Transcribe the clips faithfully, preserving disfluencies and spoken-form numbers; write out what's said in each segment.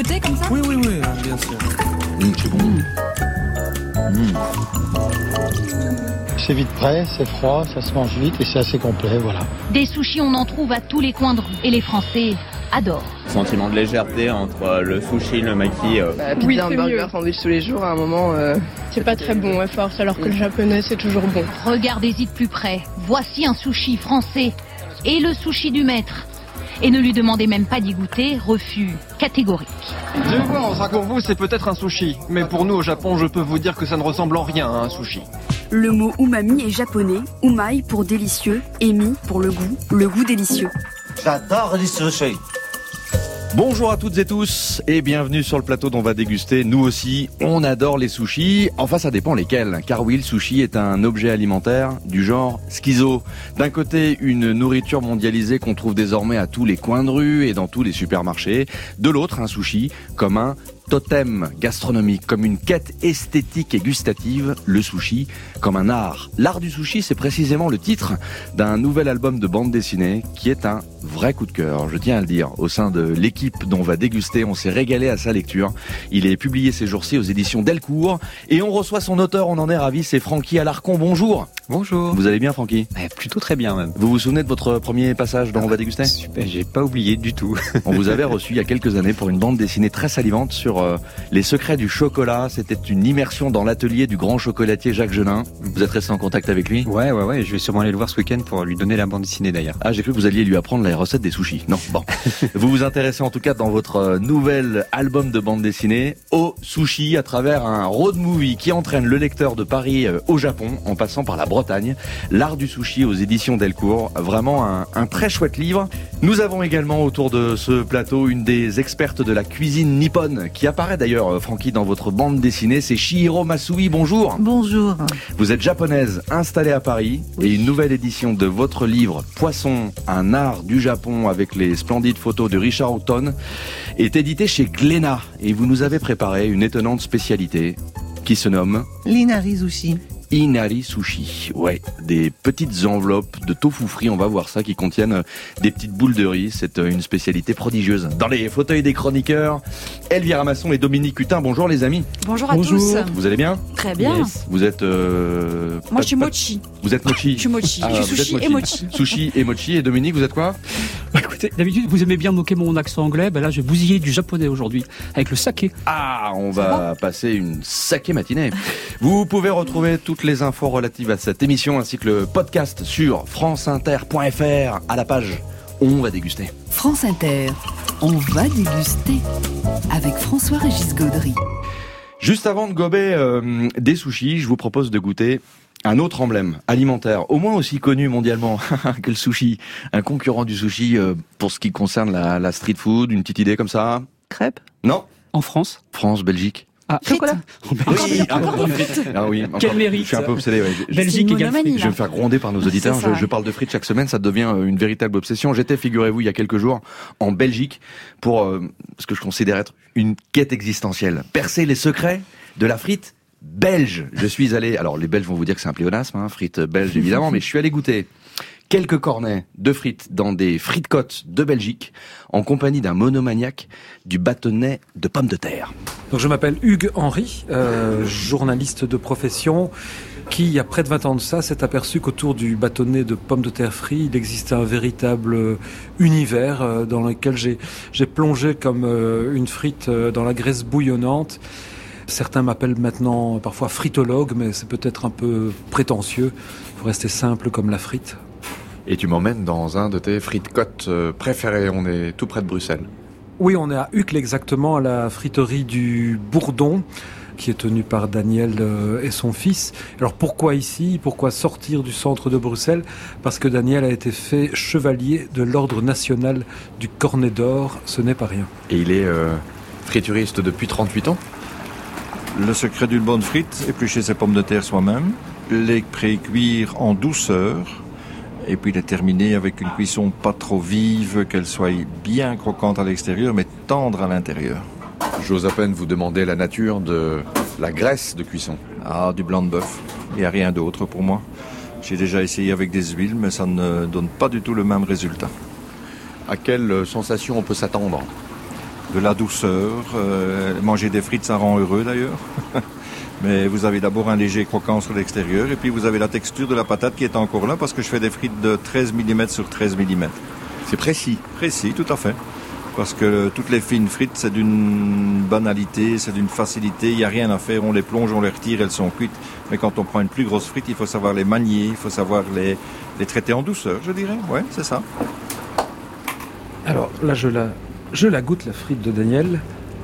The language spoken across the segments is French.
côté comme ça? Oui, oui, oui, bien sûr. Mmh, c'est bon. Mmh. C'est vite prêt, c'est froid, ça se mange vite et c'est assez complet, voilà. Des sushis, on en trouve à tous les coins de rue et les Français adorent. Sentiment de légèreté entre le sushi, le maki. Euh... Bah, pizza, oui, hamburger, mieux. sandwich tous les jours, à un moment... Euh... C'est pas très bon à force, alors que le japonais c'est toujours bon. Regardez-y de plus près. Voici un sushi français et le sushi du maître. Et ne lui demandez même pas d'y goûter, refus catégorique. Je pense, pour vous c'est peut-être un sushi, mais pour nous au Japon je peux vous dire que ça ne ressemble en rien à un sushi. Le mot umami est japonais, umai pour délicieux, emi pour le goût, le goût délicieux. J'adore les sushis. Bonjour à toutes et tous et bienvenue sur le plateau dont on va déguster. Nous aussi, on adore les sushis. Enfin, ça dépend lesquels. Car oui, le sushi est un objet alimentaire du genre schizo. D'un côté, une nourriture mondialisée qu'on trouve désormais à tous les coins de rue et dans tous les supermarchés. De l'autre, un sushi comme un totem gastronomique, comme une quête esthétique et gustative, le sushi comme un art. L'art du sushi, c'est précisément le titre d'un nouvel album de bande dessinée qui est un vrai coup de cœur, je tiens à le dire. Au sein de l'équipe dont on va déguster, on s'est régalé à sa lecture. Il est publié ces jours-ci aux éditions Delcourt et on reçoit son auteur, on en est ravis, c'est Francky Alarcon. Bonjour. Bonjour. Vous allez bien, Francky? Eh, Plutôt très bien même. Vous vous souvenez de votre premier passage dont ah, on va déguster? Super, j'ai pas oublié du tout. On vous avait reçu il y a quelques années pour une bande dessinée très salivante sur euh, les secrets du chocolat. C'était une immersion dans l'atelier du grand chocolatier Jacques Genin. Vous êtes resté en contact avec lui? Ouais, ouais, ouais. Je vais sûrement aller le voir ce week-end pour lui donner la bande dessinée d'ailleurs. Ah, j'ai cru que vous alliez lui apprendre la recette des sushis. Non, bon. Vous vous intéressez en tout cas dans votre nouvel album de bande dessinée au sushi à travers un road movie qui entraîne le lecteur de Paris au Japon en passant par la Bretagne. L'art du sushi aux éditions Delcourt. Vraiment un, un très chouette livre. Nous avons également autour de ce plateau une des expertes de la cuisine nippone qui apparaît d'ailleurs, Francky, dans votre bande dessinée. C'est Chihiro Masui. Bonjour. Bonjour. Vous êtes japonaise installée à Paris oui. Et une nouvelle édition de votre livre Poisson, un art du Japon avec les splendides photos de Richard Houghton est édité chez Glénat. Et vous nous avez préparé une étonnante spécialité qui se nomme l'inari sushi. Inari sushi, ouais, des petites enveloppes de tofu frit, on va voir ça, qui contiennent des petites boules de riz. C'est une spécialité prodigieuse. Dans les fauteuils des chroniqueurs, Elvira Masson et Dominique Hutin. Bonjour les amis. Bonjour à Bonjour. tous. Vous allez bien? Très bien. Yes. Vous êtes... Euh, Moi je suis mochi. Vous êtes mochi? Je suis mochi. Ah, je suis sushi mochi. et mochi. Sushi et mochi. Et Dominique, vous êtes quoi? Bah écoutez, d'habitude vous aimez bien moquer mon accent anglais. Bah là je vais bousiller du japonais aujourd'hui avec le saké. Ah, on va bon passer une saké matinée. Vous pouvez retrouver toutes les infos relatives à cette émission ainsi que le podcast sur franceinter point fr à la page On va déguster. France Inter, on va déguster avec François-Régis Gaudry. Juste avant de gober euh, des sushis, je vous propose de goûter un autre emblème alimentaire, au moins aussi connu mondialement que le sushi. Un concurrent du sushi euh, pour ce qui concerne la, la street food, une petite idée comme ça? Crêpes? Non. En France? France, Belgique. Ah, chocolat. Oui, encore des frites. Ah oui, encore. Quel mérite. Je suis un peu obsédé. Ouais. Belgique égale frites. Je vais me faire gronder par nos auditeurs. Je, je parle de frites chaque semaine, ça devient une véritable obsession. J'étais, figurez-vous, il y a quelques jours en Belgique pour euh, ce que je considère être une quête existentielle. Percer les secrets de la frite belge. Je suis allé, alors les Belges vont vous dire que c'est un pléonasme, hein, frites belges évidemment, mais je suis allé goûter quelques cornets de frites dans des frites-côtes de Belgique en compagnie d'un monomaniaque du bâtonnet de pommes de terre. Donc je m'appelle Hugues Henry, euh, journaliste de profession qui, il y a près de vingt ans de ça, s'est aperçu qu'autour du bâtonnet de pommes de terre frit, il existait un véritable univers euh, dans lequel j'ai, j'ai plongé comme euh, une frite euh, dans la graisse bouillonnante. Certains m'appellent maintenant parfois fritologue, mais c'est peut-être un peu prétentieux. Il faut rester simple comme la frite. Et tu m'emmènes dans un de tes frites-côtes préférés. On est tout près de Bruxelles. Oui, on est à Uccle exactement, à la friterie du Bourdon, qui est tenue par Daniel et son fils. Alors pourquoi ici? Pourquoi sortir du centre de Bruxelles? Parce que Daniel a été fait chevalier de l'ordre national du Cornet d'Or. Ce n'est pas rien. Et il est euh, frituriste depuis trente-huit ans? Le secret d'une bonne frite, éplucher ses pommes de terre soi-même, les pré-cuire en douceur, et puis les terminer avec une cuisson pas trop vive, qu'elle soit bien croquante à l'extérieur, mais tendre à l'intérieur. J'ose à peine vous demander la nature de la graisse de cuisson. Ah, du blanc de bœuf. Il n'y a rien d'autre pour moi. J'ai déjà essayé avec des huiles, mais ça ne donne pas du tout le même résultat. À quelle sensation on peut s'attendre? de la douceur. Euh, manger des frites, ça rend heureux d'ailleurs. Mais vous avez d'abord un léger croquant sur l'extérieur et puis vous avez la texture de la patate qui est encore là parce que je fais des frites de treize millimètres sur treize millimètres. C'est précis. Précis, tout à fait. Parce que toutes les fines frites, c'est d'une banalité, c'est d'une facilité, il n'y a rien à faire, on les plonge, on les retire, elles sont cuites. Mais quand on prend une plus grosse frite, il faut savoir les manier, il faut savoir les, les traiter en douceur, je dirais. Ouais, c'est ça. Alors là, je la, je la goûte, la frite de Daniel.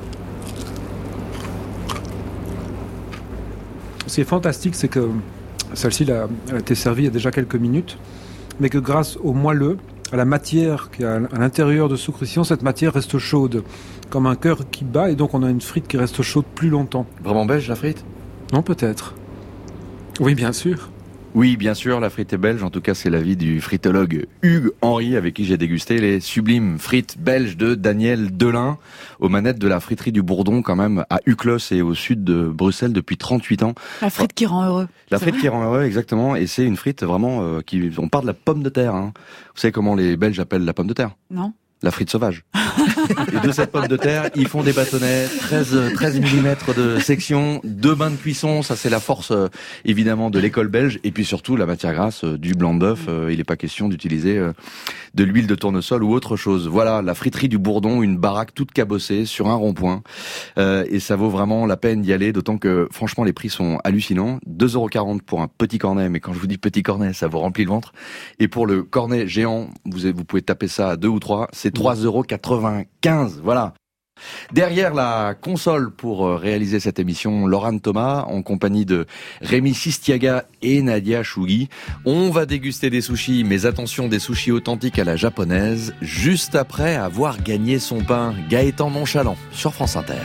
Ce qui est fantastique, c'est que celle-ci, elle a été servie il y a déjà quelques minutes, mais que grâce au moelleux, à la matière qui est à l'intérieur de sous-cuisson, cette matière reste chaude, comme un cœur qui bat, et donc on a une frite qui reste chaude plus longtemps. Vraiment belge, la frite ? Non, peut-être. Oui, bien sûr. Oui, bien sûr, la frite est belge. En tout cas, c'est l'avis du fritologue Hugues Henry, avec qui j'ai dégusté les sublimes frites belges de Daniel Delin, aux manettes de la friterie du Bourdon, quand même, à Uclos et au sud de Bruxelles depuis trente-huit ans. La frite qui rend heureux. La frite qui rend heureux, exactement. Et c'est une frite vraiment euh, qui... On part de la pomme de terre. Hein. Vous savez comment les Belges appellent la pomme de terre ? Non. La frite sauvage. Et de cette pomme de terre, ils font des bâtonnets, treize, treize millimètres de section, deux bains de cuisson, ça c'est la force euh, évidemment de l'école belge, et puis surtout la matière grasse euh, du blanc d'œuf, euh, il n'est pas question d'utiliser euh, de l'huile de tournesol ou autre chose. Voilà, la friterie du Bourdon, une baraque toute cabossée sur un rond-point, euh, et ça vaut vraiment la peine d'y aller, d'autant que franchement les prix sont hallucinants, deux euros quarante pour un petit cornet, mais quand je vous dis petit cornet, ça vous remplit le ventre, et pour le cornet géant, vous, vous pouvez taper ça à deux ou trois, c'est trois euros quatre-vingt-quinze, voilà. Derrière la console pour réaliser cette émission, Laurent Thomas, en compagnie de Rémi Sistiaga et Nadia Chougui. On va déguster des sushis, mais attention, des sushis authentiques à la japonaise, juste après avoir gagné son pain. Gaëtan Nonchalant, sur France Inter.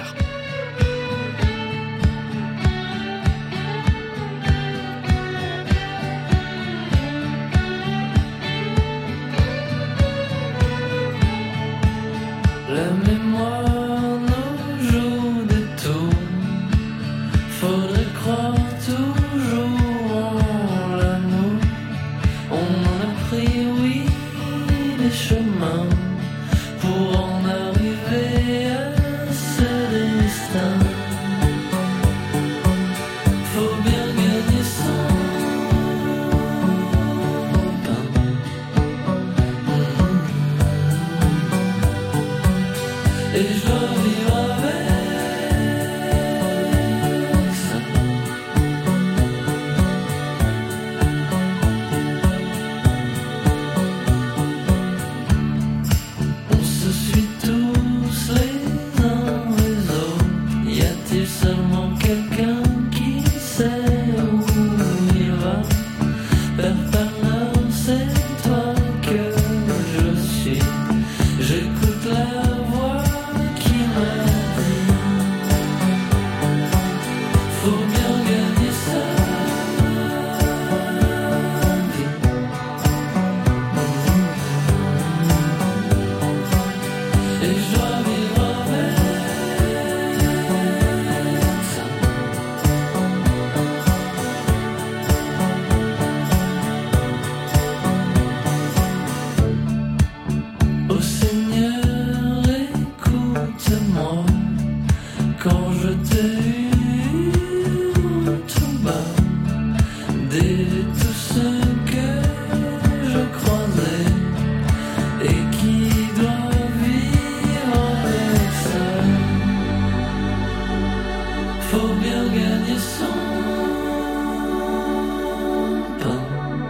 La mémoire nous joue des tours, faudrait croire toujours en l'amour. On en a pris, oui, des chemins pour en arriver à ce destin. Faut bien gagner son pain. Et je dois vivre avec ça. On se suit tous les uns les autres. Y a-t-il seulement quelqu'un qui sait où il va? Père Pernod, c'est toi que je suis. J'écoute la voix qui m'a dit faut bien gagner sa vie. Et je dois vivre avec ça. Ô Seigneur, écoute-moi quand je te hurle tout bas dès tous ceux que je croisais et qui doivent vivre avec ça. Faut bien gagner son pain.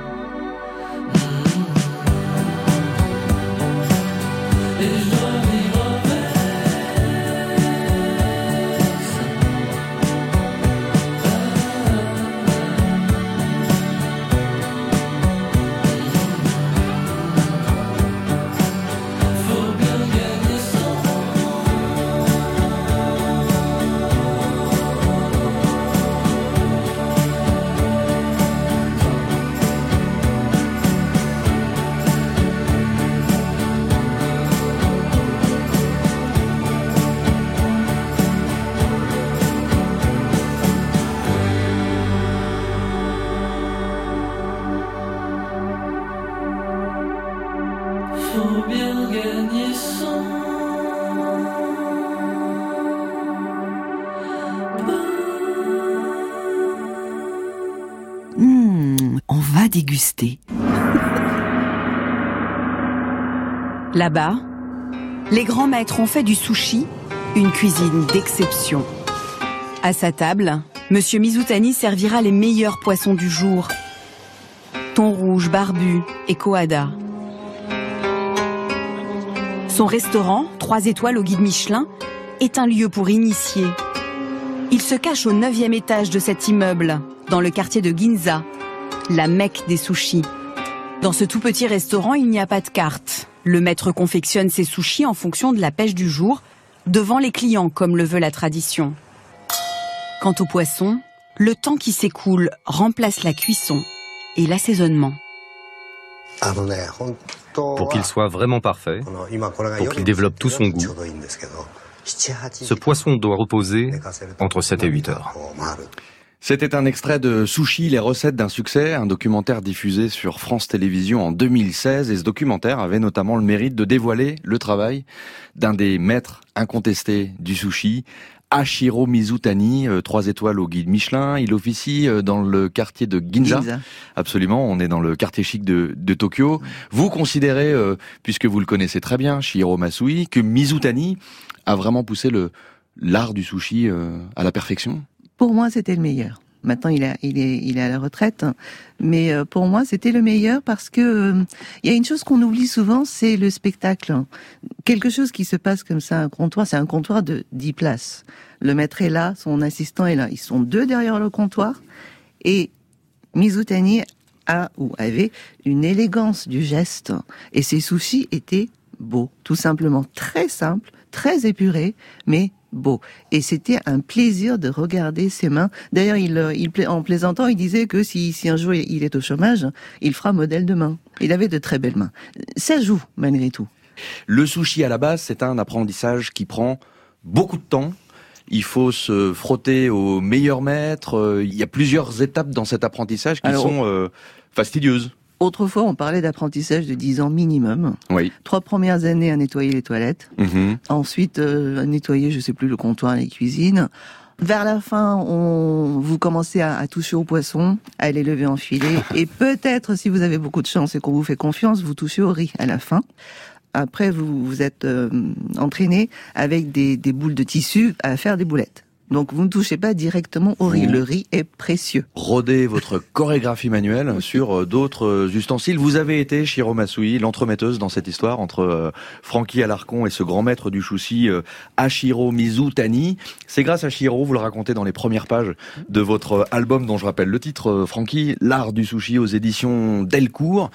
Et je dois vivre avec ça. Faut bien gagner son Faut bien gagner son Mmh, on va déguster. Là-bas, les grands maîtres ont fait du sushi une cuisine d'exception. À sa table, Monsieur Mizutani servira les meilleurs poissons du jour. Thon rouge, barbu et coada. Son restaurant, trois étoiles au guide Michelin, est un lieu pour initiés. Il se cache au neuvième étage de cet immeuble, dans le quartier de Ginza, la Mecque des sushis. Dans ce tout petit restaurant, il n'y a pas de carte. Le maître confectionne ses sushis en fonction de la pêche du jour, devant les clients comme le veut la tradition. Quant au poisson, le temps qui s'écoule remplace la cuisson et l'assaisonnement. Pour qu'il soit vraiment parfait, pour qu'il développe tout son goût, ce poisson doit reposer entre sept et huit heures. C'était un extrait de Sushi, les recettes d'un succès, un documentaire diffusé sur France Télévisions en deux mille seize. Et ce documentaire avait notamment le mérite de dévoiler le travail d'un des maîtres incontestés du sushi, Hachiro Mizutani, euh, trois étoiles au guide Michelin. Il officie euh, dans le quartier de Ginza. Ginza. Absolument, on est dans le quartier chic de, de Tokyo. Vous considérez, euh, puisque vous le connaissez très bien, Chihiro Masui, que Mizutani a vraiment poussé le l'art du sushi euh, à la perfection? Pour moi, c'était le meilleur. Maintenant, il, a, il, est, il est à la retraite, mais euh, pour moi, c'était le meilleur parce que euh, il y a une chose qu'on oublie souvent, c'est le spectacle. Quelque chose qui se passe comme ça, un comptoir, c'est un comptoir de dix places. Le maître est là, son assistant est là. Ils sont deux derrière le comptoir et Mizutani a ou avait une élégance du geste et ses sushis étaient beaux, tout simplement très simples, très épurés, mais beau. Et c'était un plaisir de regarder ses mains. D'ailleurs, il, il, en plaisantant, il disait que si, si un jour il est au chômage, il fera modèle de main. Il avait de très belles mains. Ça joue, malgré tout. Le sushi, à la base, c'est un apprentissage qui prend beaucoup de temps. Il faut se frotter aux meilleurs maîtres. Il y a plusieurs étapes dans cet apprentissage qui Alors, sont euh, fastidieuses. Autrefois, on parlait d'apprentissage de dix ans minimum. Oui. Trois premières années à nettoyer les toilettes. Mmh. Ensuite, euh, à nettoyer, je sais plus, le comptoir, les cuisines. Vers la fin, on, vous commencez à, à toucher aux poissons, à les lever en filet. Et peut-être, si vous avez beaucoup de chance et qu'on vous fait confiance, vous touchez au riz à la fin. Après, vous, vous êtes euh, entraîné avec des, des boules de tissu à faire des boulettes. Donc vous ne touchez pas directement au riz. Le riz est précieux. Rodez votre chorégraphie manuelle sur d'autres ustensiles. Vous avez été, Chihiro Masui, l'entremetteuse dans cette histoire entre euh, Francky Alarcon et ce grand maître du sushi, euh, Hachiro Mizutani. C'est grâce à Chihiro, vous le racontez dans les premières pages de votre album dont je rappelle le titre, euh, Francky, l'art du sushi aux éditions Delcourt.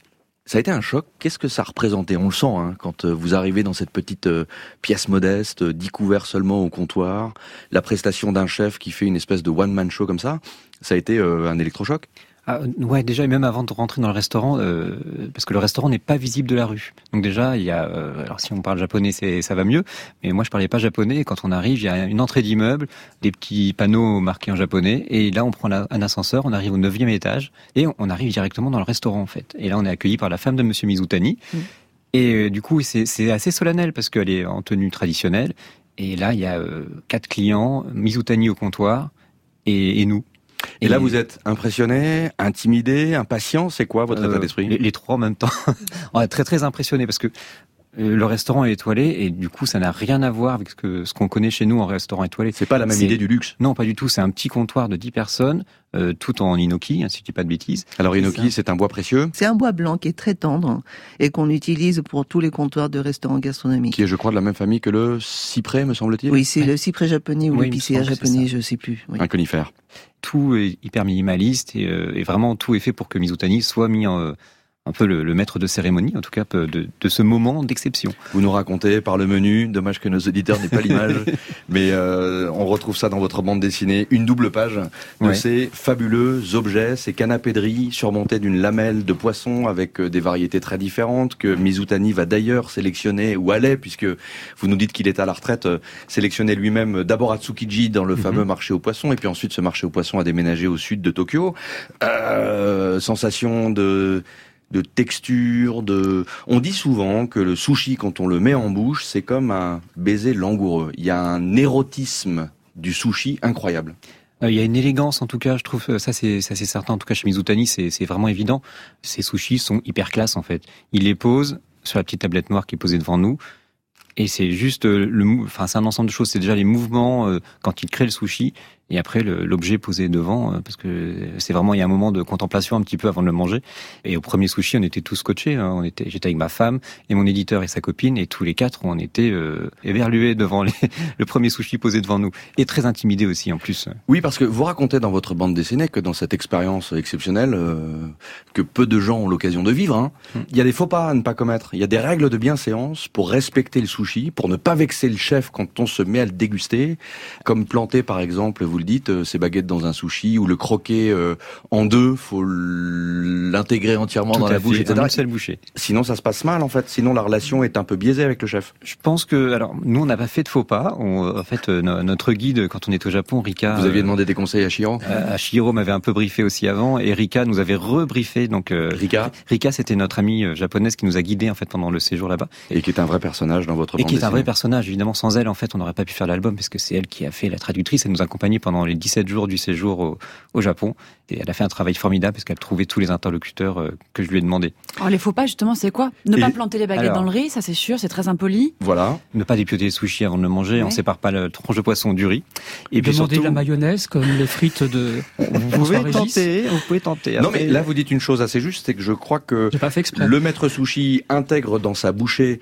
Ça a été un choc. Qu'est-ce que ça représentait? On le sent hein, quand vous arrivez dans cette petite euh, pièce modeste, euh, dix couverts seulement au comptoir, la prestation d'un chef qui fait une espèce de one-man show comme ça. Ça a été euh, un électrochoc? Ah, ouais, déjà, et même avant de rentrer dans le restaurant, euh, parce que le restaurant n'est pas visible de la rue. Donc déjà, il y a, euh, alors si on parle japonais, c'est, ça va mieux, mais moi je parlais pas japonais, et quand on arrive, il y a une entrée d'immeuble, des petits panneaux marqués en japonais, et là on prend la, un ascenseur, on arrive au neuvième étage, et on, on arrive directement dans le restaurant en fait. Et là on est accueilli par la femme de Monsieur Mizutani, mmh. et euh, du coup c'est, c'est assez solennel, parce qu'elle est en tenue traditionnelle, et là il y a euh, quatre clients, Mizutani au comptoir, et, et nous. Et, et là, vous êtes impressionné, intimidé, impatient. C'est quoi votre euh, état d'esprit? les, les trois en même temps. On est très très impressionné parce que euh, le restaurant est étoilé et du coup, ça n'a rien à voir avec ce, que, ce qu'on connaît chez nous en restaurant étoilé. C'est pas la même c'est... idée du luxe? Non, pas du tout. C'est un petit comptoir de dix personnes, euh, tout en inoki, hein, si je dis pas de bêtises. Alors inoki, c'est un... c'est un bois précieux? C'est un bois blanc qui est très tendre et qu'on utilise pour tous les comptoirs de restaurants gastronomiques. Qui est, je crois, de la même famille que le cyprès, me semble-t-il? Oui, c'est oui. le cyprès japonais ou oui, l'épicéa japonais, je sais plus. Oui. Un conifère. Tout est hyper minimaliste et, euh, et vraiment tout est fait pour que Mizutani soit mis en, euh, un peu le, le maître de cérémonie, en tout cas de, de ce moment d'exception. Vous nous racontez par le menu, dommage que nos auditeurs n'aient pas l'image, mais euh, on retrouve ça dans votre bande dessinée, une double page de ouais. ces fabuleux objets, ces canapés de riz surmontés d'une lamelle de poisson avec des variétés très différentes que Mizutani va d'ailleurs sélectionner, ou allait, puisque vous nous dites qu'il est à la retraite, euh, sélectionner lui-même d'abord à Tsukiji dans le mm-hmm. fameux marché aux poissons, et puis ensuite ce marché aux poissons a déménagé au sud de Tokyo. Euh, sensation de... de texture, de... On dit souvent que le sushi, quand on le met en bouche, c'est comme un baiser langoureux. Il y a un érotisme du sushi incroyable. Il y a une élégance, en tout cas, je trouve, ça c'est, ça c'est certain. En tout cas, chez Mizutani, c'est, c'est vraiment évident. Ces sushis sont hyper classe, en fait. Il les pose sur la petite tablette noire qui est posée devant nous. Et c'est juste le, enfin, c'est un ensemble de choses. C'est déjà les mouvements euh, quand il crée le sushi. Et après, le, l'objet posé devant, euh, parce que c'est vraiment, il y a un moment de contemplation un petit peu avant de le manger. Et au premier sushi, on était tous scotchés. Hein. On était, j'étais avec ma femme et mon éditeur et sa copine, et tous les quatre, on était euh, éberlués devant les, le premier sushi posé devant nous. Et très intimidés aussi, en plus. Oui, parce que vous racontez dans votre bande dessinée que dans cette expérience exceptionnelle, euh, que peu de gens ont l'occasion de vivre, hein, hum. il y a des faux pas à ne pas commettre. Il y a des règles de bienséance pour respecter le sushi, pour ne pas vexer le chef quand on se met à le déguster. Comme planter, par exemple, vous le dites, ces baguettes dans un sushi, ou le croquer euh, en deux, faut l'intégrer entièrement Tout dans la bouche, et cetera. Un seul bouchée. Sinon, ça se passe mal, en fait. Sinon, la relation est un peu biaisée avec le chef. Je pense que, alors, nous, on n'a pas fait de faux pas. On, en fait, euh, notre guide, quand on est au Japon, Rika... Vous aviez demandé des conseils à Shiro euh, Shiro m'avait un peu briefé aussi avant, et Rika nous avait rebriefé. Donc, euh, Rika Rika, c'était notre amie japonaise qui nous a guidés, en fait, pendant le séjour là-bas. Et qui est un vrai personnage dans votre bande Et qui est dessinée. un vrai personnage. Évidemment, sans elle, en fait, on n'aurait pas pu faire l'album, parce que c'est elle qui a fait la traductrice. Elle nous a accompagnés pendant les dix-sept jours du séjour au, au Japon. Et elle a fait un travail formidable, parce qu'elle trouvait tous les interlocuteurs euh, que je lui ai demandé. Alors, les faux pas, justement, c'est quoi? Ne Et pas planter les baguettes alors, dans le riz, ça c'est sûr, c'est très impoli. Voilà. Ne pas dépioter les sushis avant de le manger. Ouais. On sépare pas le tronche de poisson du riz. Et puis demander surtout... la mayonnaise, comme les frites de... Vous pouvez tenter, vous pouvez tenter. Après... Non, mais là, vous dites une chose assez juste, c'est que je crois que le maître sushi intègre dans sa bouchée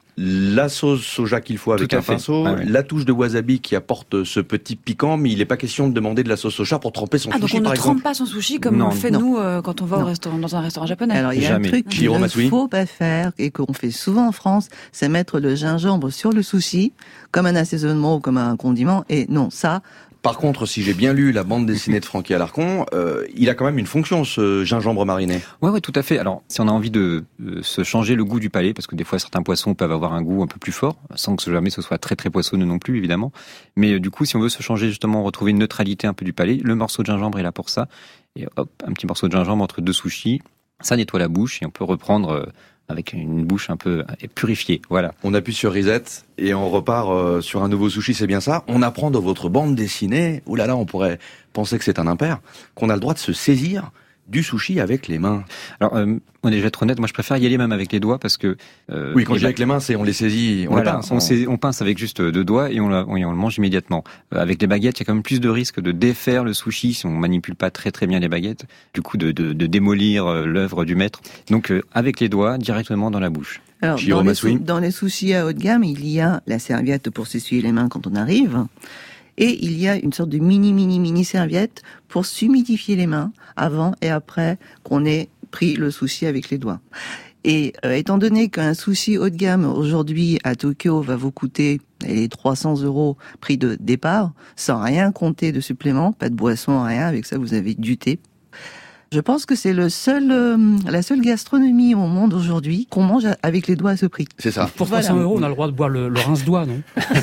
la sauce soja qu'il faut avec un pinceau, ah ouais. la touche de wasabi qui apporte ce petit piquant, mais il n'est pas question de demander de la sauce soja pour tremper son ah, sushi, donc on par ne exemple. trempe pas son sushi comme non, on le fait non. nous euh, quand on va non. au restaurant, dans un restaurant japonais. Alors il y a Jamais. un truc qu'il ne faut pas faire et qu'on fait souvent en France, c'est mettre le gingembre sur le sushi comme un assaisonnement ou comme un condiment. Et non, ça... Par contre, si j'ai bien lu la bande dessinée de Francky Alarcon, euh, il a quand même une fonction, ce gingembre mariné. Ouais, ouais, tout à fait. Alors, si on a envie de euh, se changer le goût du palais, parce que des fois certains poissons peuvent avoir un goût un peu plus fort, sans que jamais ce soit très très poissonneux non plus, évidemment. Mais euh, du coup, si on veut se changer justement, retrouver une neutralité un peu du palais, le morceau de gingembre est là pour ça. Et hop, un petit morceau de gingembre entre deux sushis, ça nettoie la bouche et on peut reprendre... Euh, avec une bouche un peu purifiée, voilà. On appuie sur reset et on repart euh, sur un nouveau sushi, c'est bien ça. On apprend dans votre bande dessinée, oulala, on pourrait penser que c'est un impair, qu'on a le droit de se saisir du sushi avec les mains. Alors, euh, on est, je vais être honnête, moi je préfère y aller même avec les doigts parce que... Euh, oui, quand je dis avec les mains, c'est on les saisit, on voilà, les pince. On, saisit, on pince avec juste deux doigts et on, la, on, on le mange immédiatement. Euh, avec les baguettes, il y a quand même plus de risque de défaire le sushi si on manipule pas très très bien les baguettes, du coup de, de, de démolir euh, l'œuvre du maître. Donc euh, avec les doigts, directement dans la bouche. Alors, dans les, sou- dans les sushis à haut de gamme, il y a la serviette pour s'essuyer les mains quand on arrive. Et il y a une sorte de mini, mini, mini serviette pour s'humidifier les mains avant et après qu'on ait pris le sushi avec les doigts. Et euh, étant donné qu'un sushi haut de gamme aujourd'hui à Tokyo va vous coûter les trois cents euros prix de départ, sans rien compter de supplément, pas de boisson, rien, avec ça vous avez du thé. Je pense que c'est le seul, euh, la seule gastronomie au monde aujourd'hui qu'on mange avec les doigts à ce prix. C'est ça. Pour trois cents voilà. euros, on a le droit de boire le, le rince-doigt, non?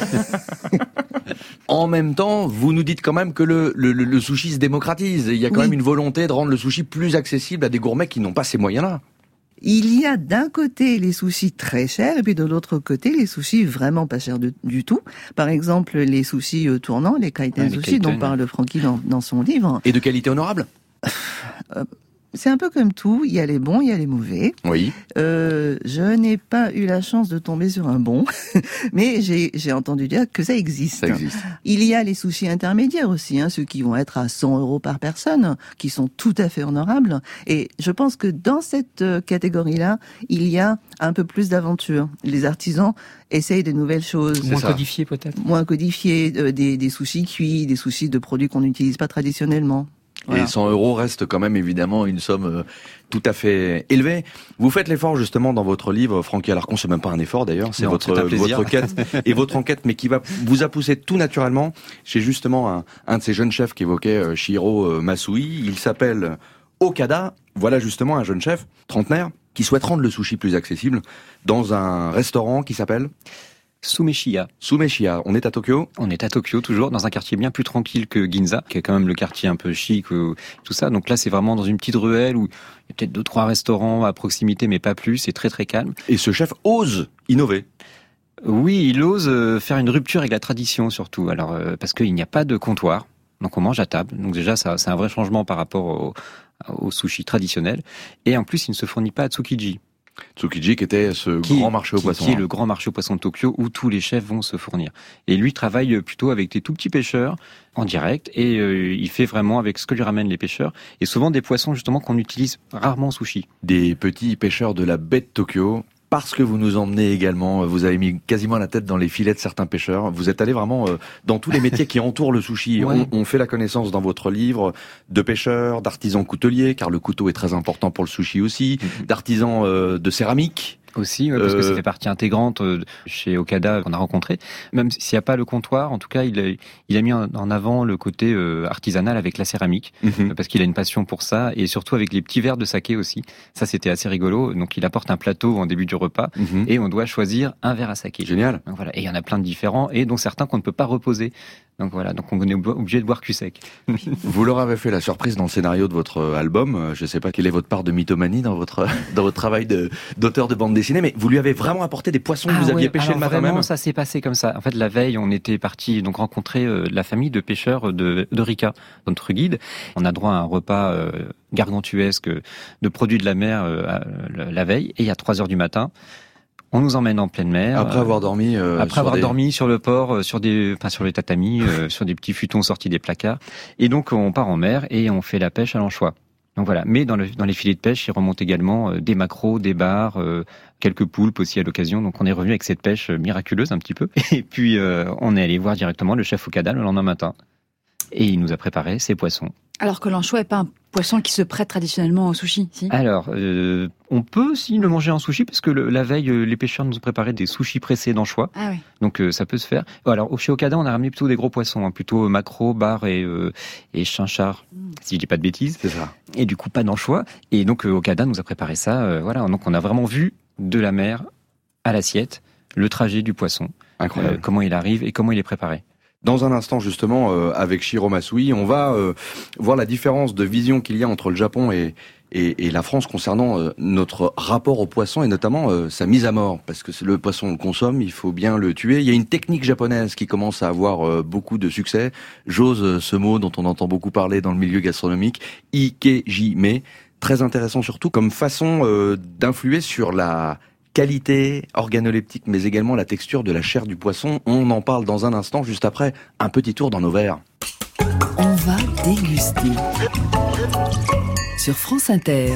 En même temps, vous nous dites quand même que le, le, le sushi se démocratise. Il y a quand oui. même une volonté de rendre le sushi plus accessible à des gourmets qui n'ont pas ces moyens-là. Il y a d'un côté les sushis très chers et puis de l'autre côté les sushis vraiment pas chers de, du tout. Par exemple, les sushis euh, tournants, les kaiten ah, sushis kaiten. dont parle Francky dans, dans son livre. Et de qualité honorable. euh, C'est un peu comme tout, il y a les bons, il y a les mauvais. Oui. Euh, je n'ai pas eu la chance de tomber sur un bon, mais j'ai, j'ai entendu dire que ça existe. Ça existe. Il y a les sushis intermédiaires aussi, hein, ceux qui vont être à cent euros par personne, qui sont tout à fait honorables. Et je pense que dans cette catégorie-là, il y a un peu plus d'aventure. Les artisans essayent de nouvelles choses. Moins codifiés peut-être. Moins codifiés, euh, des, des sushis cuits, des sushis de produits qu'on n'utilise pas traditionnellement. Voilà. Et cent euros reste quand même évidemment une somme euh, tout à fait élevée. Vous faites l'effort justement dans votre livre, Francky Alarcon, c'est même pas un effort d'ailleurs, c'est non, votre c'est votre quête et votre enquête, mais qui va vous a poussé tout naturellement chez justement un, un de ces jeunes chefs qu'évoquait euh, Shihiro euh, Masui. Il s'appelle Okada. Voilà justement un jeune chef trentenaire qui souhaite rendre le sushi plus accessible dans un restaurant qui s'appelle Sumeshiya. Sumeshiya. On est à Tokyo? On est à Tokyo, toujours, dans un quartier bien plus tranquille que Ginza, qui est quand même le quartier un peu chic, euh, tout ça. Donc là, c'est vraiment dans une petite ruelle où il y a peut-être deux, trois restaurants à proximité, mais pas plus. C'est très, très calme. Et ce chef ose innover. Oui, il ose faire une rupture avec la tradition, surtout. Alors, euh, parce qu'il n'y a pas de comptoir. Donc on mange à table. Donc déjà, ça, c'est un vrai changement par rapport au, au sushi traditionnel. Et en plus, il ne se fournit pas à Tsukiji. Tsukiji qui était ce qui, grand marché aux qui, poissons. Qui est le grand marché aux poissons de Tokyo où tous les chefs vont se fournir. Et lui travaille plutôt avec des tout petits pêcheurs en direct et euh, il fait vraiment avec ce que lui ramènent les pêcheurs et souvent des poissons justement qu'on utilise rarement en sushi. Des petits pêcheurs de la baie de Tokyo. Parce que vous nous emmenez également, vous avez mis quasiment la tête dans les filets de certains pêcheurs. Vous êtes allé vraiment euh, dans tous les métiers qui entourent le sushi. Ouais. On, on fait la connaissance dans votre livre de pêcheurs, d'artisans couteliers, car le couteau est très important pour le sushi aussi, mm-hmm. d'artisans euh, de céramique. Aussi, ouais, parce euh... que ça fait partie intégrante chez Okada qu'on a rencontré. Même s'il n'y a pas le comptoir, en tout cas, il a, il a mis en avant le côté euh, artisanal avec la céramique, mm-hmm. parce qu'il a une passion pour ça, et surtout avec les petits verres de saké aussi. Ça, c'était assez rigolo. Donc, il apporte un plateau en début du repas, mm-hmm. et on doit choisir un verre à saké. Génial. Donc, voilà. Et il y en a plein de différents, et dont certains qu'on ne peut pas reposer. Donc voilà, donc on est obligé de boire cul sec. Vous leur avez fait la surprise dans le scénario de votre album. Je ne sais pas quelle est votre part de mythomanie dans votre dans votre travail de d'auteur de bande dessinée, mais vous lui avez vraiment apporté des poissons que ah vous aviez ouais, pêchés alors le matin vraiment, même. Ça s'est passé comme ça. En fait, la veille, on était parti donc rencontrer euh, la famille de pêcheurs de, de Rika, notre guide. On a droit à un repas euh, gargantuesque de produits de la mer euh, la veille, et à trois heures du matin. On nous emmène en pleine mer. Après avoir dormi. Euh, après avoir des... dormi sur le port, euh, sur des, enfin sur les tatamis, euh, sur des petits futons sortis des placards. Et donc on part en mer et on fait la pêche à l'anchois. Donc voilà. Mais dans, le, dans les filets de pêche, il remonte également euh, des maquereaux, des bars, euh, quelques poulpes aussi à l'occasion. Donc on est revenu avec cette pêche miraculeuse un petit peu. Et puis euh, on est allé voir directement le chef Okada le lendemain matin. Et il nous a préparé ces poissons. Alors que l'anchois n'est pas un poisson qui se prête traditionnellement au sushi, si ? Alors, euh, on peut aussi le manger en sushi, parce que le, la veille, les pêcheurs nous ont préparé des sushis pressés d'anchois. Ah oui. Donc euh, ça peut se faire. Alors, chez Okada, on a ramené plutôt des gros poissons, hein, plutôt maquereau, bar et, euh, et chinchard, mm. si je dis pas de bêtises. C'est ça. Et du coup, pas d'anchois. Et donc, euh, Okada nous a préparé ça. Euh, voilà. Donc, on a vraiment vu de la mer à l'assiette le trajet du poisson. Incroyable. Euh, comment il arrive et comment il est préparé. Dans un instant, justement, euh, avec Shiro Masui, on va euh, voir la différence de vision qu'il y a entre le Japon et, et, et la France concernant euh, notre rapport au poisson et notamment euh, sa mise à mort. Parce que le poisson, on le consomme, il faut bien le tuer. Il y a une technique japonaise qui commence à avoir euh, beaucoup de succès. J'ose euh, ce mot dont on entend beaucoup parler dans le milieu gastronomique, ikejime. Très intéressant surtout comme façon euh, d'influer sur la qualité organoleptique, mais également la texture de la chair du poisson. On en parle dans un instant, juste après un petit tour dans nos verres. On va déguster sur France Inter.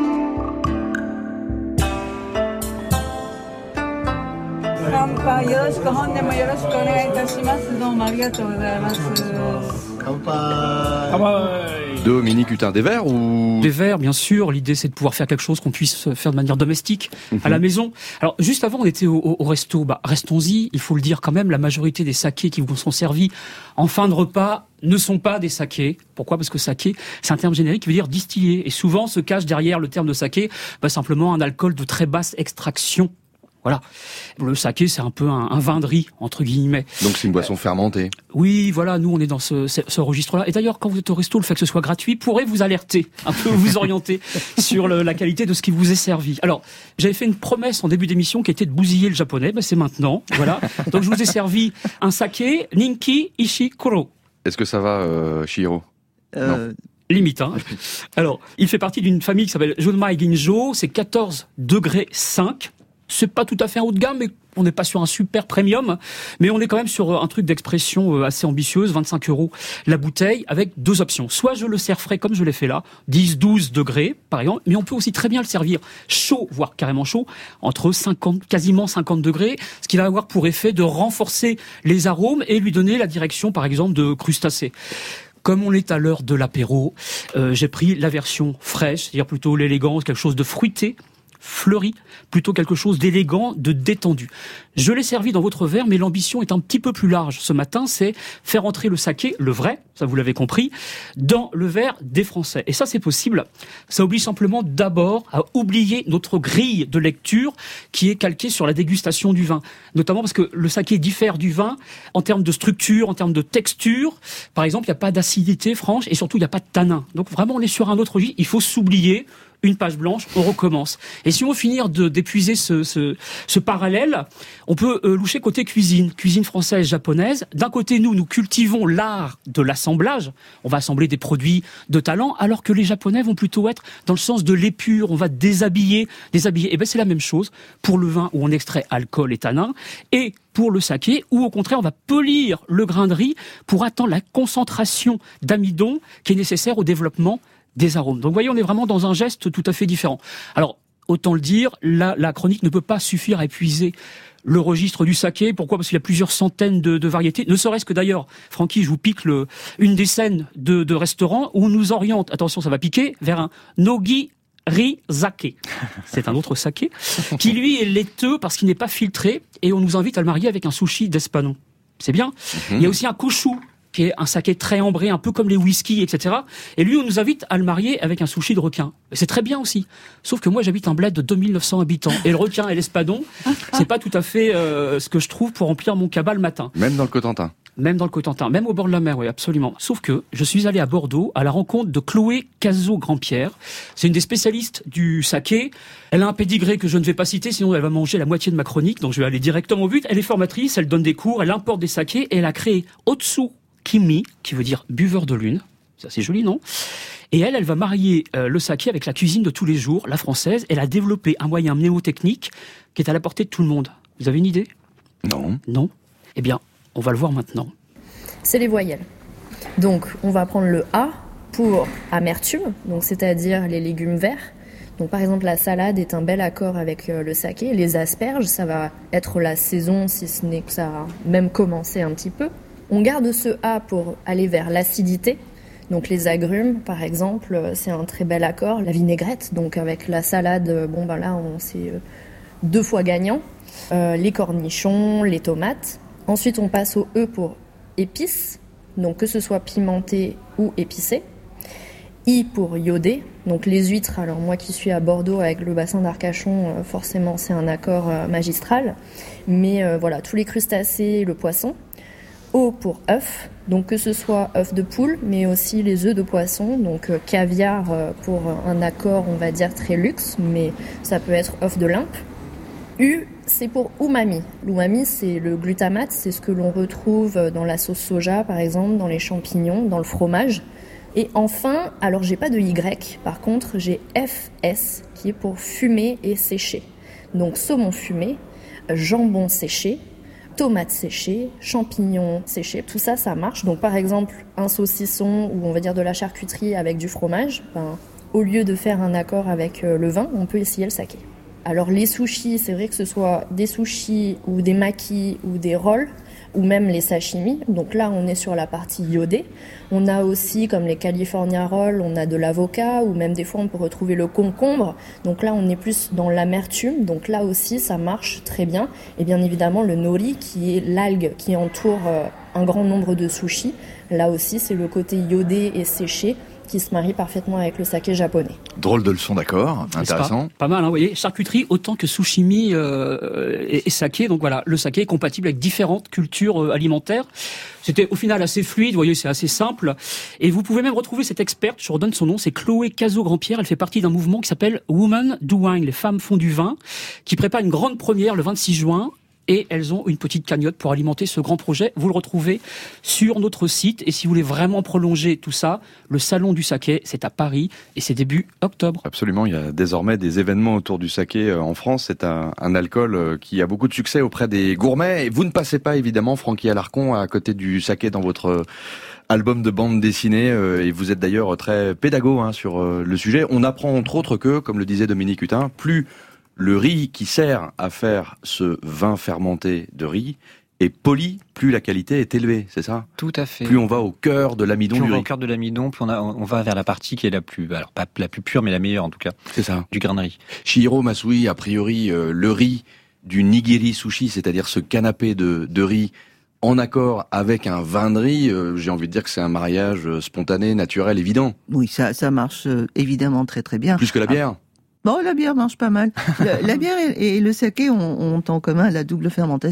Dominique Hutin, des verres ou... Des verres, bien sûr. L'idée, c'est de pouvoir faire quelque chose qu'on puisse faire de manière domestique, mmh. à la maison. Alors, juste avant, on était au, au, au resto. Bah, restons-y. Il faut le dire quand même, la majorité des sakés qui vous sont servis en fin de repas ne sont pas des sakés. Pourquoi ? Parce que saké, c'est un terme générique qui veut dire distillé. Et souvent, se cache derrière le terme de saké, bah, simplement un alcool de très basse extraction. Voilà. Le saké, c'est un peu un, un vin de riz, entre guillemets. Donc c'est une boisson fermentée. Oui, voilà, nous on est dans ce, ce, ce registre-là. Et d'ailleurs, quand vous êtes au resto, le fait que ce soit gratuit pourrait vous alerter, un peu vous orienter sur le, la qualité de ce qui vous est servi. Alors, j'avais fait une promesse en début d'émission qui était de bousiller le japonais, ben c'est maintenant, voilà. Donc je vous ai servi un saké Ninki Ishikuro. Est-ce que ça va, euh, Shihiro ? euh... Non. Limite, hein. Alors, il fait partie d'une famille qui s'appelle Junmai Ginjo, c'est quatorze degrés cinq. C'est pas tout à fait un haut de gamme, mais on n'est pas sur un super premium, mais on est quand même sur un truc d'expression assez ambitieuse, vingt-cinq euros la bouteille, avec deux options. Soit je le sers frais comme je l'ai fait là, dix douze degrés par exemple, mais on peut aussi très bien le servir chaud, voire carrément chaud, entre cinquante, quasiment cinquante degrés, ce qui va avoir pour effet de renforcer les arômes et lui donner la direction par exemple de crustacés. Comme on est à l'heure de l'apéro, euh, j'ai pris la version fraîche, c'est-à-dire plutôt l'élégance, quelque chose de fruité, fleuri, plutôt quelque chose d'élégant, de détendu. Je l'ai servi dans votre verre, mais l'ambition est un petit peu plus large ce matin, c'est faire entrer le saké, le vrai, ça vous l'avez compris, dans le verre des Français. Et ça, c'est possible. Ça oblige simplement d'abord à oublier notre grille de lecture qui est calquée sur la dégustation du vin. Notamment parce que le saké diffère du vin en termes de structure, en termes de texture. Par exemple, il n'y a pas d'acidité franche et surtout, il n'y a pas de tanin. Donc vraiment, on est sur un autre registre. Il faut s'oublier une page blanche, on recommence. Et si on veut finir de, d'épuiser ce, ce, ce parallèle, on peut euh, loucher côté cuisine, cuisine française, japonaise. D'un côté, nous, nous cultivons l'art de l'assemblage. On va assembler des produits de talent, alors que les Japonais vont plutôt être dans le sens de l'épure. On va déshabiller, déshabiller. Et ben c'est la même chose pour le vin où on extrait alcool et tanin, et pour le saké, où au contraire on va polir le grain de riz pour atteindre la concentration d'amidon qui est nécessaire au développement des arômes. Donc vous voyez, on est vraiment dans un geste tout à fait différent. Alors, autant le dire, la, la chronique ne peut pas suffire à épuiser le registre du saké. Pourquoi ? Parce qu'il y a plusieurs centaines de, de variétés. Ne serait-ce que d'ailleurs, Francky, je vous pique le, une des scènes de, de restaurant où on nous oriente, attention ça va piquer, vers un nogi rizake. C'est un autre saké qui lui est laiteux parce qu'il n'est pas filtré et on nous invite à le marier avec un sushi d'espadon. C'est bien. Mm-hmm. Il y a aussi un koshu qui est un saké très ambré, un peu comme les whisky, et cetera. Et lui, on nous invite à le marier avec un sushi de requin. Et c'est très bien aussi. Sauf que moi, j'habite un bled de deux mille neuf cents habitants. Et le requin et l'espadon, c'est pas tout à fait euh, ce que je trouve pour remplir mon cabas le matin. Même dans le Cotentin. Même dans le Cotentin, même au bord de la mer, oui, absolument. Sauf que je suis allé à Bordeaux à la rencontre de Chloé Cazot-Grandpierre. C'est une des spécialistes du saké. Elle a un pédigré que je ne vais pas citer, sinon elle va manger la moitié de ma chronique. Donc je vais aller directement au but. Elle est formatrice, elle donne des cours, elle importe des sakés et elle a créé Otsu Kimi, qui veut dire buveur de lune. Ça, c'est joli, non ? Et elle, elle va marier euh, le saké avec la cuisine de tous les jours, la française. Elle a développé un moyen mnémotechnique qui est à la portée de tout le monde. Vous avez une idée ? Non. Non ? Eh bien, on va le voir maintenant. C'est les voyelles. Donc, on va prendre le A pour amertume, donc c'est-à-dire les légumes verts. Donc, par exemple, la salade est un bel accord avec euh, le saké. Les asperges, ça va être la saison, si ce n'est que ça a même commencé un petit peu. On garde ce A pour aller vers l'acidité. Donc les agrumes, par exemple, c'est un très bel accord. La vinaigrette, donc avec la salade, bon ben là, on c'est deux fois gagnant. Euh, les cornichons, les tomates. Ensuite, on passe au E pour épices, donc que ce soit pimenté ou épicé. I pour iodé, donc les huîtres. Alors moi qui suis à Bordeaux avec le bassin d'Arcachon, forcément c'est un accord magistral. Mais euh, voilà, tous les crustacés, le poisson. O pour œuf, donc que ce soit œuf de poule, mais aussi les œufs de poisson, donc euh, caviar euh, pour un accord, on va dire, très luxe, mais ça peut être œuf de limpe. U, c'est pour umami. L'umami, c'est le glutamate, c'est ce que l'on retrouve dans la sauce soja, par exemple, dans les champignons, dans le fromage. Et enfin, alors j'ai pas de Y, par contre, j'ai F S, qui est pour fumer et sécher. Donc saumon fumé, jambon séché, tomates séchées, champignons séchés, tout ça, ça marche. Donc par exemple, un saucisson ou on va dire de la charcuterie avec du fromage, ben, au lieu de faire un accord avec euh, le vin, on peut essayer le saké. Alors les sushis, c'est vrai que ce soit des sushis ou des makis ou des rolls, ou même les sashimi. Donc là, on est sur la partie iodée. On a aussi, comme les California Rolls, on a de l'avocat, ou même des fois, on peut retrouver le concombre. Donc là, on est plus dans l'amertume. Donc là aussi, ça marche très bien. Et bien évidemment, le nori, qui est l'algue qui entoure euh, un grand nombre de sushis. Là aussi, c'est le côté iodé et séché qui se marie parfaitement avec le saké japonais. Drôle de leçon, d'accord, intéressant. Pas, pas mal, hein, vous voyez, charcuterie autant que sushimi euh, et, et saké. Donc voilà, le saké est compatible avec différentes cultures euh, alimentaires. C'était au final assez fluide, vous voyez, c'est assez simple. Et vous pouvez même retrouver cette experte, je redonne son nom, c'est Chloé Cazot-Grandpierre. Elle fait partie d'un mouvement qui s'appelle Women Do Wine, les femmes font du vin, qui prépare une grande première le vingt-six juin. Et elles ont une petite cagnotte pour alimenter ce grand projet. Vous le retrouvez sur notre site. Et si vous voulez vraiment prolonger tout ça, le Salon du Saké, c'est à Paris et c'est début octobre. Absolument, il y a désormais des événements autour du saké en France. C'est un, un alcool qui a beaucoup de succès auprès des gourmets. Et vous ne passez pas évidemment, Francky Alarcon, à côté du saké dans votre album de bande dessinée. Et vous êtes d'ailleurs très pédago hein, sur le sujet. On apprend entre autres que, comme le disait Dominique Hutin, plus le riz qui sert à faire ce vin fermenté de riz est poli, plus la qualité est élevée, c'est ça ? Tout à fait. Plus on va au cœur de l'amidon plus du riz. on va au cœur de l'amidon, plus on, a, on va vers la partie qui est la plus, alors pas la plus pure, mais la meilleure en tout cas. C'est ça. Du grain de riz. Shihiro Masui, a priori, euh, le riz du nigiri sushi, c'est-à-dire ce canapé de, de riz en accord avec un vin de riz, euh, j'ai envie de dire que c'est un mariage euh, spontané, naturel, évident. Oui, ça, ça marche euh, évidemment très très bien. Plus que la bière. Ah. Bon, la bière marche pas mal. La, la bière et, et le saké ont, ont en commun la double fermentation.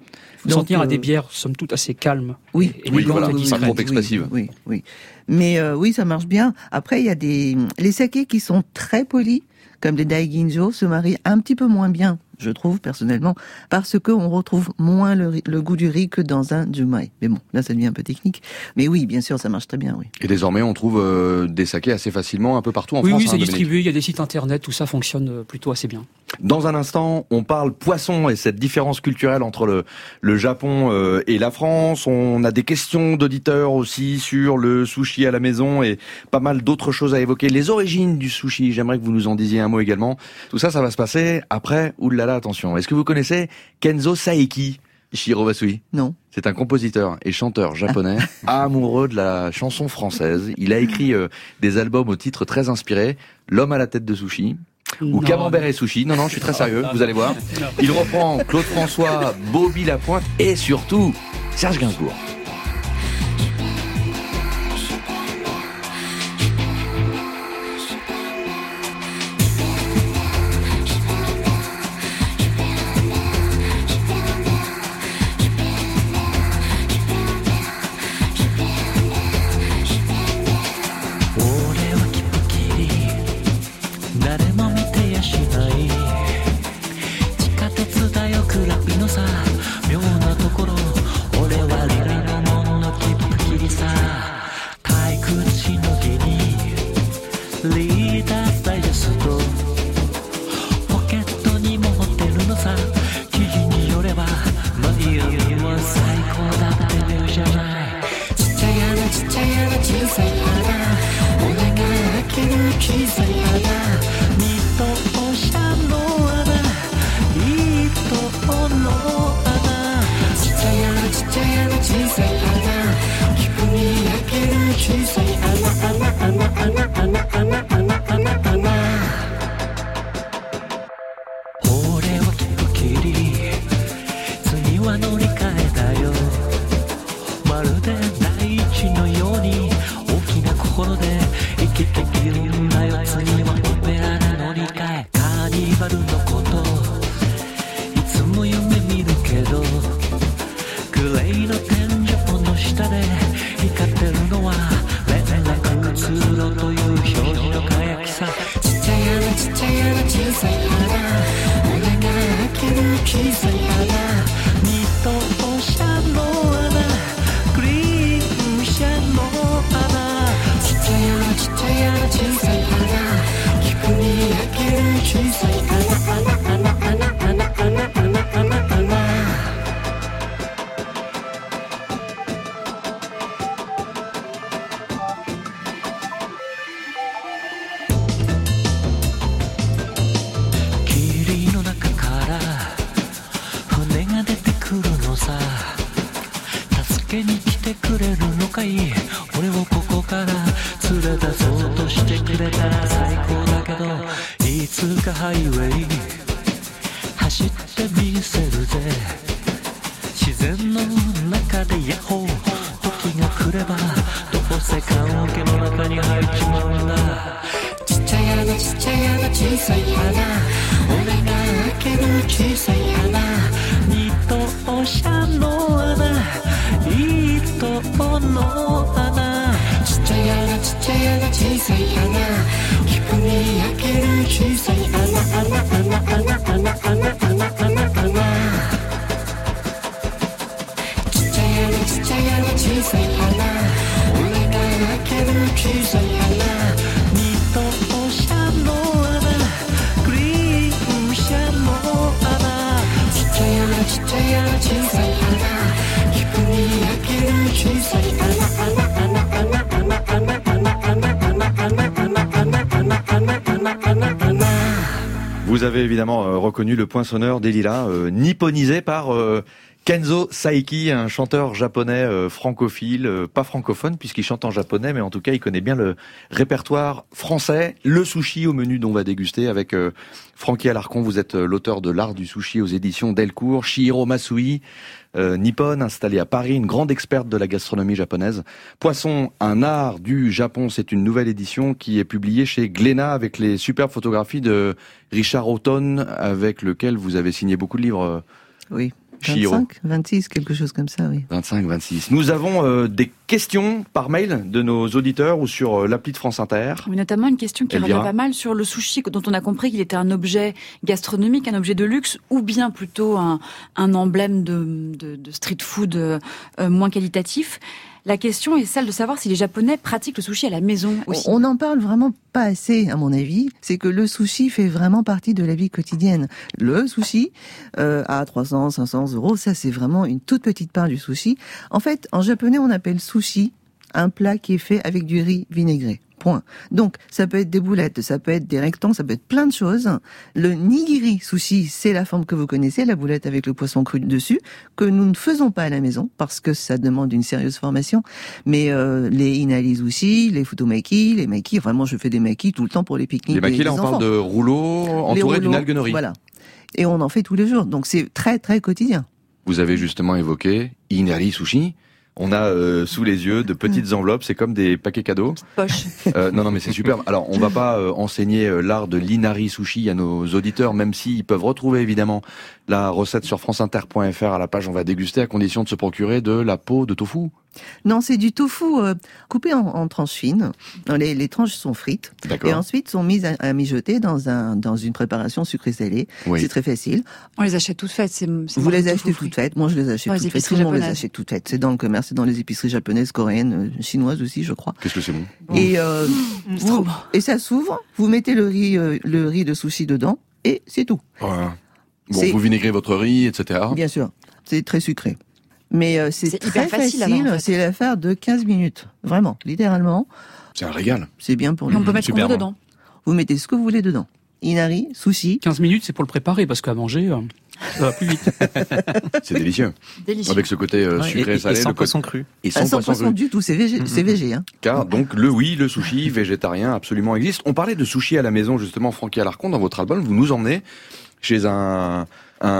Faut s'en tenir euh... à des bières, somme toute, assez calmes. Oui, et oui, voilà, oui, pas trop expressives. Oui, oui, oui. Mais euh, oui, ça marche bien. Après, il y a des les sakés qui sont très polis, comme les Daiginjo, se marient un petit peu moins bien, je trouve personnellement, parce que on retrouve moins le, le goût du riz que dans un Jumai. Mais bon, là ça devient un peu technique. Mais oui, bien sûr, ça marche très bien, oui. Et désormais, on trouve euh, des sakés assez facilement un peu partout en oui, France. Oui, oui, c'est hein, distribué, il y a des sites internet, tout ça fonctionne plutôt assez bien. Dans un instant, on parle poisson et cette différence culturelle entre le, le Japon euh, et la France. On a des questions d'auditeurs aussi sur le sushi à la maison et pas mal d'autres choses à évoquer. Les origines du sushi, j'aimerais que vous nous en disiez un mot également. Tout ça, ça va se passer après. Oulala, attention. Est-ce que vous connaissez Kenzo Saeki, Shiro Masui? Non. C'est un compositeur et chanteur japonais amoureux de la chanson française. Il a écrit euh, des albums au titre très inspiré. L'homme à la tête de sushi. Ou Camembert et sushi. Non, non, je suis très sérieux, vous allez voir. Il reprend Claude François, Bobby Lapointe et surtout Serge Gainsbourg. Vous avez évidemment euh, reconnu le poinçonneur des lilas, euh, nipponisé par euh, Kenzo Saeki, un chanteur japonais euh, francophile, euh, pas francophone puisqu'il chante en japonais, mais en tout cas il connaît bien le répertoire français. Le sushi au menu dont on va déguster avec euh, Francky Alarcon. Vous êtes euh, l'auteur de L'Art du sushi aux éditions Delcourt. Shihiro Masui, euh, nippone, installée à Paris, une grande experte de la gastronomie japonaise. Poisson, un art du Japon, c'est une nouvelle édition qui est publiée chez Glénat avec les superbes photographies de Richard Houghton, avec lequel vous avez signé beaucoup de livres. Oui. Chihiro. vingt-cinq, vingt-six, quelque chose comme ça, oui. vingt-cinq, vingt-six. Nous avons euh, des questions par mail de nos auditeurs ou sur euh, l'appli de France Inter. Oui, notamment une question qui Elvira. revient pas mal sur le sushi, dont on a compris qu'il était un objet gastronomique, un objet de luxe, ou bien plutôt un, un emblème de, de, de street food euh, moins qualitatif. La question est celle de savoir si les Japonais pratiquent le sushi à la maison aussi. On n'en parle vraiment pas assez, à mon avis. C'est que le sushi fait vraiment partie de la vie quotidienne. Le sushi, euh, à trois cents, cinq cents euros, ça c'est vraiment une toute petite part du sushi. En fait, en japonais, on appelle sushi un plat qui est fait avec du riz vinaigré. Point. Donc, ça peut être des boulettes, ça peut être des rectangles, ça peut être plein de choses. Le nigiri sushi, c'est la forme que vous connaissez, la boulette avec le poisson cru dessus, que nous ne faisons pas à la maison, parce que ça demande une sérieuse formation. Mais euh, les inari sushi, les futomaki, les maki, vraiment je fais des maki tout le temps pour les pique-niques. Les maki, des, là, des on enfants. parle de rouleaux entourés d'une algue nori. Voilà. Et on en fait tous les jours. Donc, c'est très, très quotidien. Vous avez justement évoqué inari sushi. On a euh, sous les yeux de petites enveloppes, c'est comme des paquets cadeaux. Poche. Euh, non, non, mais c'est superbe. Alors, on va pas euh, enseigner euh, l'art de l'inari sushi à nos auditeurs, même s'ils peuvent retrouver évidemment la recette sur franceinter point f r à la page on va déguster, à condition de se procurer de la peau de tofu. Non, c'est du tofu euh, coupé en, en tranches fines. Les, les tranches sont frites D'accord. et ensuite sont mises à, à mijoter dans un dans une préparation sucrée-salée. Oui. C'est très facile. On les achète toutes faites. C'est, c'est Vous les tofu achetez frit. toutes faites. Moi, je les achète Dans les toutes faites. Tout épiceries le monde les japonaises. achète toutes faites. C'est dans le commerce, c'est dans les épiceries japonaises, coréennes, euh, chinoises aussi, je crois. Qu'est-ce que c'est bon? Et euh, Mmh, c'est trop vous- bon. et ça s'ouvre. Vous mettez le riz euh, le riz de sushi dedans et c'est tout. Ouais. Bon, C'est- vous vinaigrez votre riz, et cetera. Bien sûr, c'est très sucré. Mais euh, c'est C'est très hyper facile facile. à voir, en fait. C'est l'affaire de quinze minutes, vraiment, littéralement. C'est un régal. C'est bien pour Et nous. on peut mettre ce qu'on veut Superbe. dedans. Vous mettez ce que vous voulez dedans. Inari, sushi. quinze minutes, c'est pour le préparer, parce qu'à manger, euh, ça va plus vite. C'est délicieux. Délicieux. Avec ce côté euh, Ouais, sucré et, et salé. sans le poisson côté- cru. Et sans, Ah, sans poisson, poisson cru. du tout, c'est végé, c'est végé. Hein. Car donc le oui, le sushi végétarien absolument existe. On parlait de sushi à la maison justement, Francky Alarcon, dans votre album, vous nous emmenez chez un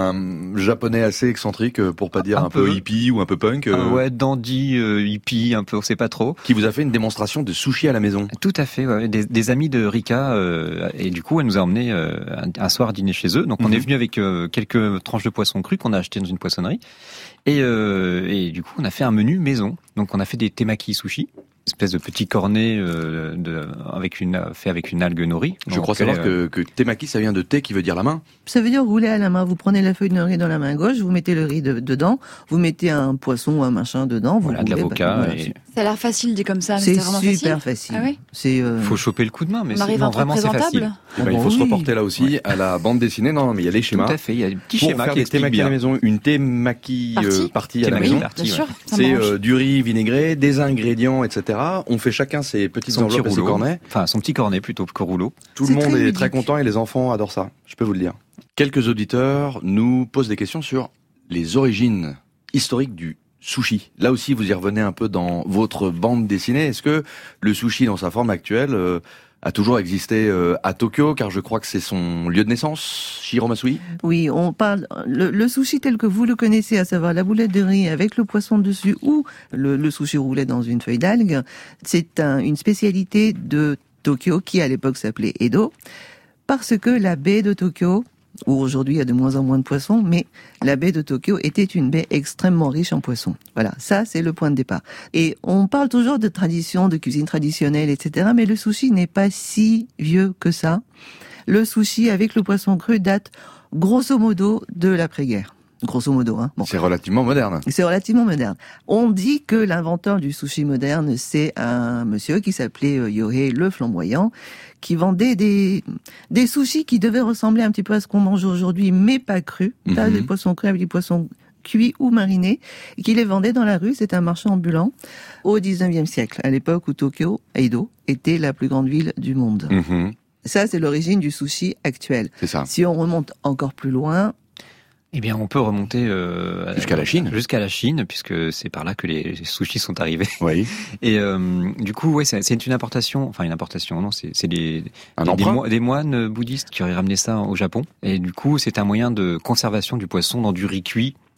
un japonais assez excentrique, euh, pour pas dire un, Un peu. peu. hippie ou un peu punk, euh, Ah ouais, dandy, euh, hippie, un peu, on sait pas trop. qui vous a fait une démonstration de sushi à la maison. Tout à fait, ouais. des, des amis de Rika, euh, et du coup, elle nous a emmené euh, un, un soir dîner chez eux. Donc, on Mhm. est venu avec euh, quelques tranches de poisson cru qu'on a acheté dans une poissonnerie, et, euh, et du coup, on a fait un menu maison. Donc, on a fait des temaki sushi, espèce de petit cornet euh, de, avec une fait avec une algue nori. Je Donc, crois savoir euh, que, que temaki, ça vient de thé qui veut dire la main. Ça veut dire rouler à la main. Vous prenez la feuille de riz dans la main gauche, vous mettez le riz de- dedans, vous mettez un poisson ou un machin dedans. Vous Voilà, de roulez, l'avocat. bah, voilà, et... c'est- Ça a l'air facile dit comme ça, mais C'est c'est vraiment super facile. facile. Ah oui. C'est euh, Faut choper le coup de main, mais On c'est, arrive non, à un truc vraiment c'est facile. présentable. Eh ben, il bon, faut se oui. reporter là aussi à la bande dessinée. Non, non, mais il y a les schémas. Tout à fait, il y a des petits Pour schémas faire qui des expliquent temaki à la bien. maison, une temaki euh, Partie. partie à la Temaki maison. partie, Bien ouais. sûr, ça C'est mange. euh, du riz vinaigré, des ingrédients, et cetera. On fait chacun ses petites Son petit enveloppes et ses rouleau, cornets. enfin son petit cornet plutôt que rouleau. Tout le C'est monde très est ludique. très content et les enfants adorent ça. Je peux vous le dire. Quelques auditeurs nous posent des questions sur les origines historiques du sushi. Là aussi, vous y revenez un peu dans votre bande dessinée. Est-ce que le sushi, dans sa forme actuelle, euh, a toujours existé euh, à Tokyo, car je crois que c'est son lieu de naissance, Shiro Masui? Oui, on parle le, le sushi tel que vous le connaissez, à savoir la boulette de riz avec le poisson dessus ou le, le sushi roulé dans une feuille d'algue. C'est un, une spécialité de Tokyo qui à l'époque s'appelait Edo, parce que la baie de Tokyo, où aujourd'hui il y a de moins en moins de poissons, mais la baie de Tokyo était une baie extrêmement riche en poissons. Voilà, ça c'est le point de départ. Et on parle toujours de tradition, de cuisine traditionnelle, et cetera, mais le sushi n'est pas si vieux que ça. Le sushi avec le poisson cru date grosso modo de l'après-guerre. Grosso modo, hein. Bon. C'est relativement moderne. C'est relativement moderne. On dit que l'inventeur du sushi moderne, c'est un monsieur qui s'appelait euh, Yohei le Flamboyant, qui vendait des des sushis qui devaient ressembler un petit peu à ce qu'on mange aujourd'hui, mais pas crus. T'as Mhm. des poissons crus avec des poissons cuits ou marinés, et qui les vendait dans la rue. C'est un marché ambulant au dix-neuvième siècle, à l'époque où Tokyo, Edo, était la plus grande ville du monde. Mhm. Ça, c'est l'origine du sushi actuel. C'est ça. Si on remonte encore plus loin, Eh bien, on peut remonter euh, Jusqu'à la Chine. Jusqu'à la Chine, puisque c'est par là que les sushis sont arrivés. Oui. Et euh, du coup, ouais, c'est, c'est une importation. Enfin, une importation. Non, c'est, c'est des, Un des, des, emprunt. mo- des moines bouddhistes qui auraient ramené ça au Japon. Et du coup, c'est un moyen de conservation du poisson dans du riz cuit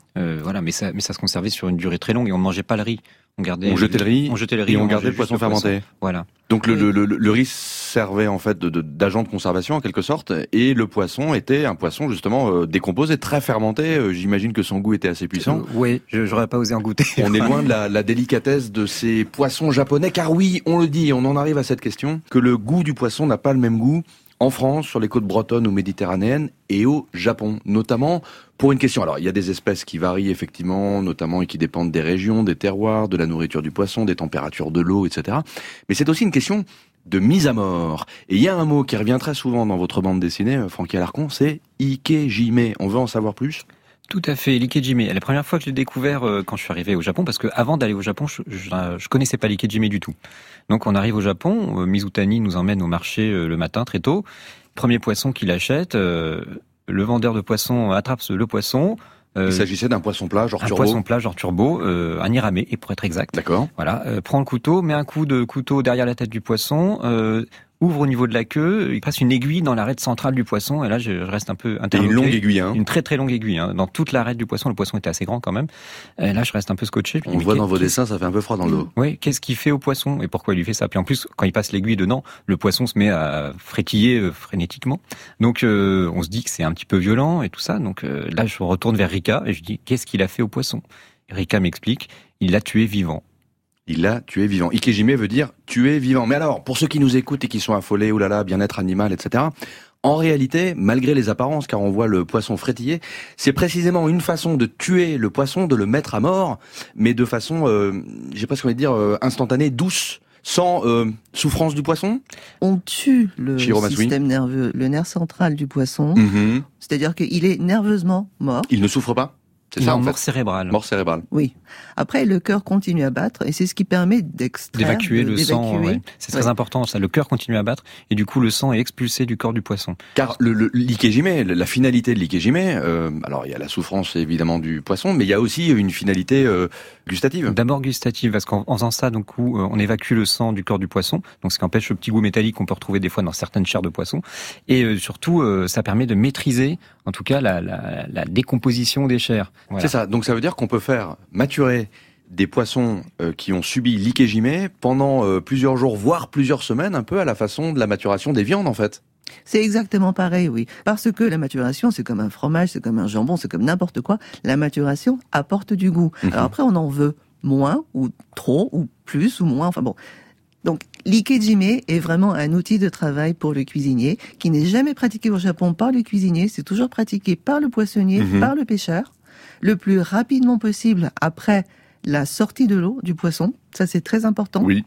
Euh, voilà, mais ça, mais ça se conservait sur une durée très longue et on ne mangeait pas le riz. On gardait, on jetait le riz, on jetait le riz et on, on gardait le poisson fermenté. Poisson. Voilà. Donc le, le, le, le riz servait en fait de, de, d'agent de conservation en quelque sorte, et le poisson était un poisson justement euh, décomposé, très fermenté. Euh, j'imagine que son goût était assez puissant. Euh, oui, je, j'aurais pas osé en goûter. On est loin de la, la délicatesse de ces poissons japonais, car oui, on le dit, on en arrive à cette question, que le goût du poisson n'a pas le même goût en France, sur les côtes bretonnes ou méditerranéennes, et au Japon, notamment pour une question. Alors, il y a des espèces qui varient effectivement, notamment et qui dépendent des régions, des terroirs, de la nourriture du poisson, des températures de l'eau, et cetera. Mais c'est aussi une question de mise à mort. Et il y a un mot qui revient très souvent dans votre bande dessinée, Francky Alarcon, c'est ikejime. On veut en savoir plus ? Tout à fait, l'ikejime. La première fois que je l'ai découvert euh, quand je suis arrivé au Japon, parce que avant d'aller au Japon, je, je, je connaissais pas l'ikejime du tout. Donc on arrive au Japon, euh, Mizutani nous emmène au marché euh, le matin très tôt. Premier poisson qu'il achète, euh, le vendeur de poissons attrape le poisson. Euh, Il s'agissait d'un poisson plat, genre un turbo. Un poisson plat, genre turbo, euh, un irame, et pour être exact. D'accord. Voilà, euh, prend le couteau, met un coup de couteau derrière la tête du poisson. Euh, ouvre au niveau de la queue, il passe une aiguille dans l'arête centrale du poisson, et là je reste un peu interloqué. Et une longue aiguille, hein. Une très très longue aiguille, hein. Dans toute l'arête du poisson, le poisson était assez grand quand même. Et là je reste un peu scotché. On le voit dans vos dessins, ça fait un peu froid dans le dos. Oui, qu'est-ce qu'il fait au poisson et pourquoi il lui fait ça? Puis en plus, quand il passe l'aiguille dedans, le poisson se met à frétiller euh, frénétiquement. Donc euh, on se dit que c'est un petit peu violent et tout ça. Donc euh, là je retourne vers Rika et je dis qu'est-ce qu'il a fait au poisson? Et Rika m'explique, il l'a tué vivant. Il l'a tué vivant. Ikejime veut dire tuer vivant. Mais alors, pour ceux qui nous écoutent et qui sont affolés, oulala, bien-être animal, et cetera, en réalité, malgré les apparences, car on voit le poisson frétiller, c'est précisément une façon de tuer le poisson, de le mettre à mort, mais de façon, euh, j'ai presque envie de dire, euh, instantanée, douce, sans euh, souffrance du poisson. On tue le Shiro système nerveux, le nerf central du poisson, mm-hmm. c'est-à-dire qu'il est nerveusement mort. Il ne souffre pas? C'est ça, non, en mort fait. cérébrale. Mort cérébrale. Oui. Après, le cœur continue à battre et c'est ce qui permet d'extraire, d'évacuer de, le d'évacuer. sang. Ouais. C'est très ouais. important, ça. Le cœur continue à battre et du coup, le sang est expulsé du corps du poisson. Car le, le l'ikejime, la finalité de l'ikejime, euh, alors il y a la souffrance évidemment du poisson, mais il y a aussi une finalité euh, gustative. D'abord gustative, parce qu'en faisant ça, donc où on évacue le sang du corps du poisson, donc ce qui empêche le petit goût métallique qu'on peut retrouver des fois dans certaines chairs de poisson, et euh, surtout, euh, ça permet de maîtriser, en tout cas, la, la, la décomposition des chairs. Voilà. C'est ça. Donc ça veut dire qu'on peut faire maturer des poissons euh, qui ont subi l'ikejime pendant euh, plusieurs jours, voire plusieurs semaines, un peu à la façon de la maturation des viandes, en fait. C'est exactement pareil, oui. Parce que la maturation, c'est comme un fromage, c'est comme un jambon, c'est comme n'importe quoi. La maturation apporte du goût. Mmh. Alors après, on en veut moins, ou trop, ou plus, ou moins, enfin bon. Donc, l'ikejime est vraiment un outil de travail pour le cuisinier, qui n'est jamais pratiqué au Japon par le cuisinier, c'est toujours pratiqué par le poissonnier, mmh. par le pêcheur, le plus rapidement possible après la sortie de l'eau du poisson. Ça, c'est très important. Oui.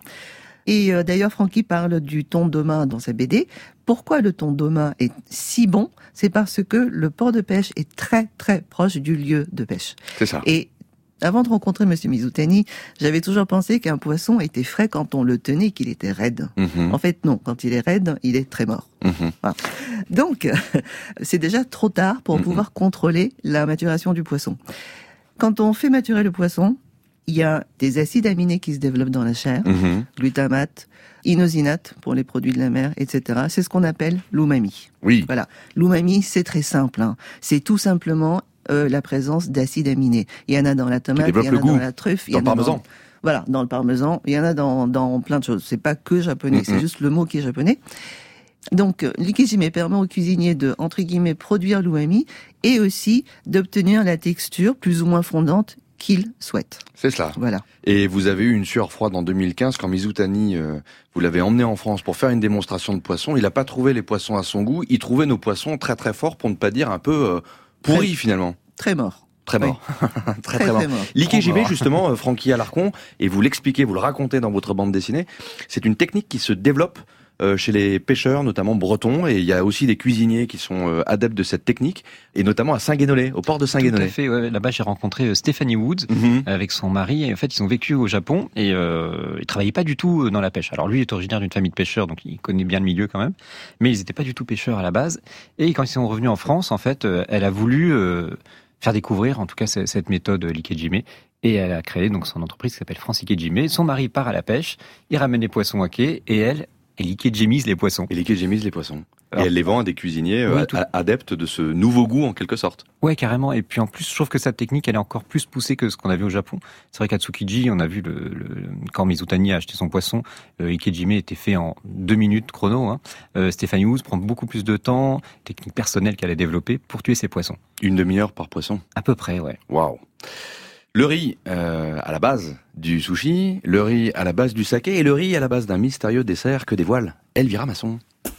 Et euh, d'ailleurs, Francky parle du thon d'Oma dans sa B D. Pourquoi le thon d'Oma est si bon? C'est parce que le port de pêche est très, très proche du lieu de pêche. C'est ça. Et avant de rencontrer Monsieur Mizutani, j'avais toujours pensé qu'un poisson était frais quand on le tenait, qu'il était raide. Mmh. En fait, non. Quand il est raide, il est très mort. Mmh. Voilà. Donc, c'est déjà trop tard pour mmh. pouvoir contrôler la maturation du poisson. Quand on fait maturer le poisson, il y a des acides aminés qui se développent dans la chair, mmh. glutamate, inosinate pour les produits de la mer, et cetera. C'est ce qu'on appelle l'umami. Oui. Voilà. L'umami, c'est très simple. Hein. C'est tout simplement euh, la présence d'acides aminés. Il y en a dans la tomate, il y en a dans la truffe, il y en a dans le parmesan. Dans, voilà, dans le parmesan. Il y en a dans, dans plein de choses. C'est pas que japonais, mmh. c'est juste le mot qui est japonais. Donc, l'ikejime permet au cuisinier de, entre guillemets, produire l'umami et aussi d'obtenir la texture plus ou moins fondante qu'il souhaite. C'est cela. Voilà. Et vous avez eu une sueur froide en deux mille quinze quand Mizutani, euh, vous l'avez emmené en France pour faire une démonstration de poissons. Il n'a pas trouvé les poissons à son goût. Il trouvait nos poissons très très forts, pour ne pas dire un peu euh, pourris très, finalement. Très morts. Très mort. Oui. très, très, très mort. mort. L'ikejime, justement, euh, Francky Alarcon, et vous l'expliquez, vous le racontez dans votre bande dessinée, c'est une technique qui se développe Euh, chez les pêcheurs, notamment bretons, et il y a aussi des cuisiniers qui sont euh, adeptes de cette technique, et notamment à Saint-Guénolé, au port de Saint-Guénolé. Tout à fait, ouais. Là-bas j'ai rencontré euh, Stephanie Woods, mm-hmm. avec son mari, et en fait ils ont vécu au Japon, et euh, ils travaillaient pas du tout dans la pêche. Alors lui est originaire d'une famille de pêcheurs, donc il connaît bien le milieu quand même, mais ils étaient pas du tout pêcheurs à la base, et quand ils sont revenus en France, en fait, euh, elle a voulu euh, faire découvrir, en tout cas, cette méthode l'ikejime, et elle a créé donc son entreprise qui s'appelle France Ikejime. Son mari part à la pêche, il ramène les poissons à quai, et elle et l'ikejimise les poissons. Et l'ikejimise les poissons. Alors, et elle les vend à des cuisiniers oui, euh, tout... adeptes de ce nouveau goût en quelque sorte. Ouais, carrément. Et puis en plus, je trouve que sa technique, elle est encore plus poussée que ce qu'on a vu au Japon. C'est vrai qu'à Tsukiji, on a vu le, le quand Mizutani a acheté son poisson, le ikejime était fait en deux minutes chrono. Hein. Euh, Stéphanie House prend beaucoup plus de temps, technique personnelle qu'elle a développée pour tuer ses poissons. Une demi-heure par poisson. À peu près, ouais. Waouh. Le riz euh, à la base du sushi, le riz à la base du saké et le riz à la base d'un mystérieux dessert que dévoile Elvira Masson.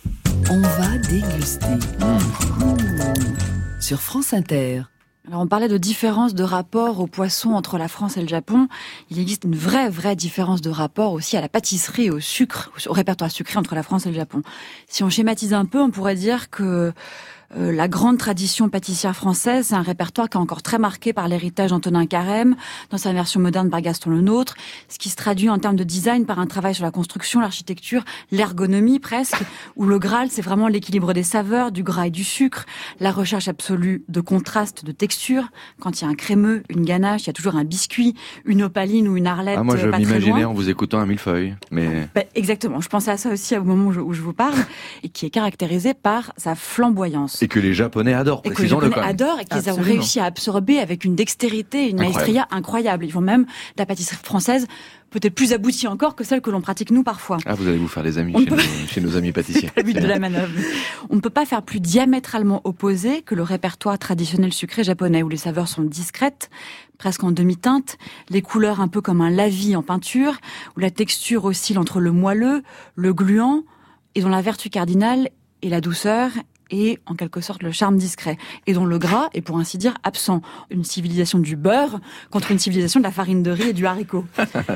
On va déguster. Mmh. Mmh. Sur France Inter. Alors on parlait de différence de rapport aux poissons entre la France et le Japon. Il existe une vraie, vraie différence de rapport aussi à la pâtisserie et au sucre, au répertoire sucré entre la France et le Japon. Si on schématise un peu, on pourrait dire que Euh, la grande tradition pâtissière française, c'est un répertoire qui est encore très marqué par l'héritage d'Antonin Carême, dans sa version moderne par Gaston Lenôtre, ce qui se traduit en termes de design par un travail sur la construction, l'architecture, l'ergonomie presque, où le Graal, c'est vraiment l'équilibre des saveurs, du gras et du sucre, la recherche absolue de contraste, de texture. Quand il y a un crémeux, une ganache, il y a toujours un biscuit, une opaline ou une arlette. Ah, moi, je pas très m'imaginais loin. en vous écoutant un millefeuille, mais... Bah, exactement, je pensais à ça aussi au moment où je, où je vous parle, et qui est caractérisé par sa flamboyance. Et que les Japonais adorent, Et que les précisons-le Japonais quand même. adorent et qu'ils ont Absolument. réussi à absorber avec une dextérité, une Incroyable. maestria incroyable. Ils font même de la pâtisserie française peut-être plus aboutie encore que celle que l'on pratique nous parfois. Ah, vous allez vous faire des amis On chez, peut- nos, chez nos amis pâtissiers. C'est le but de la manœuvre. On ne peut pas faire plus diamétralement opposé que le répertoire traditionnel sucré japonais, où les saveurs sont discrètes, presque en demi-teinte, les couleurs un peu comme un lavis en peinture, où la texture oscille entre le moelleux, le gluant, et dont la vertu cardinale est la douceur et en quelque sorte le charme discret, et dont le gras est pour ainsi dire absent. Une civilisation du beurre contre une civilisation de la farine de riz et du haricot.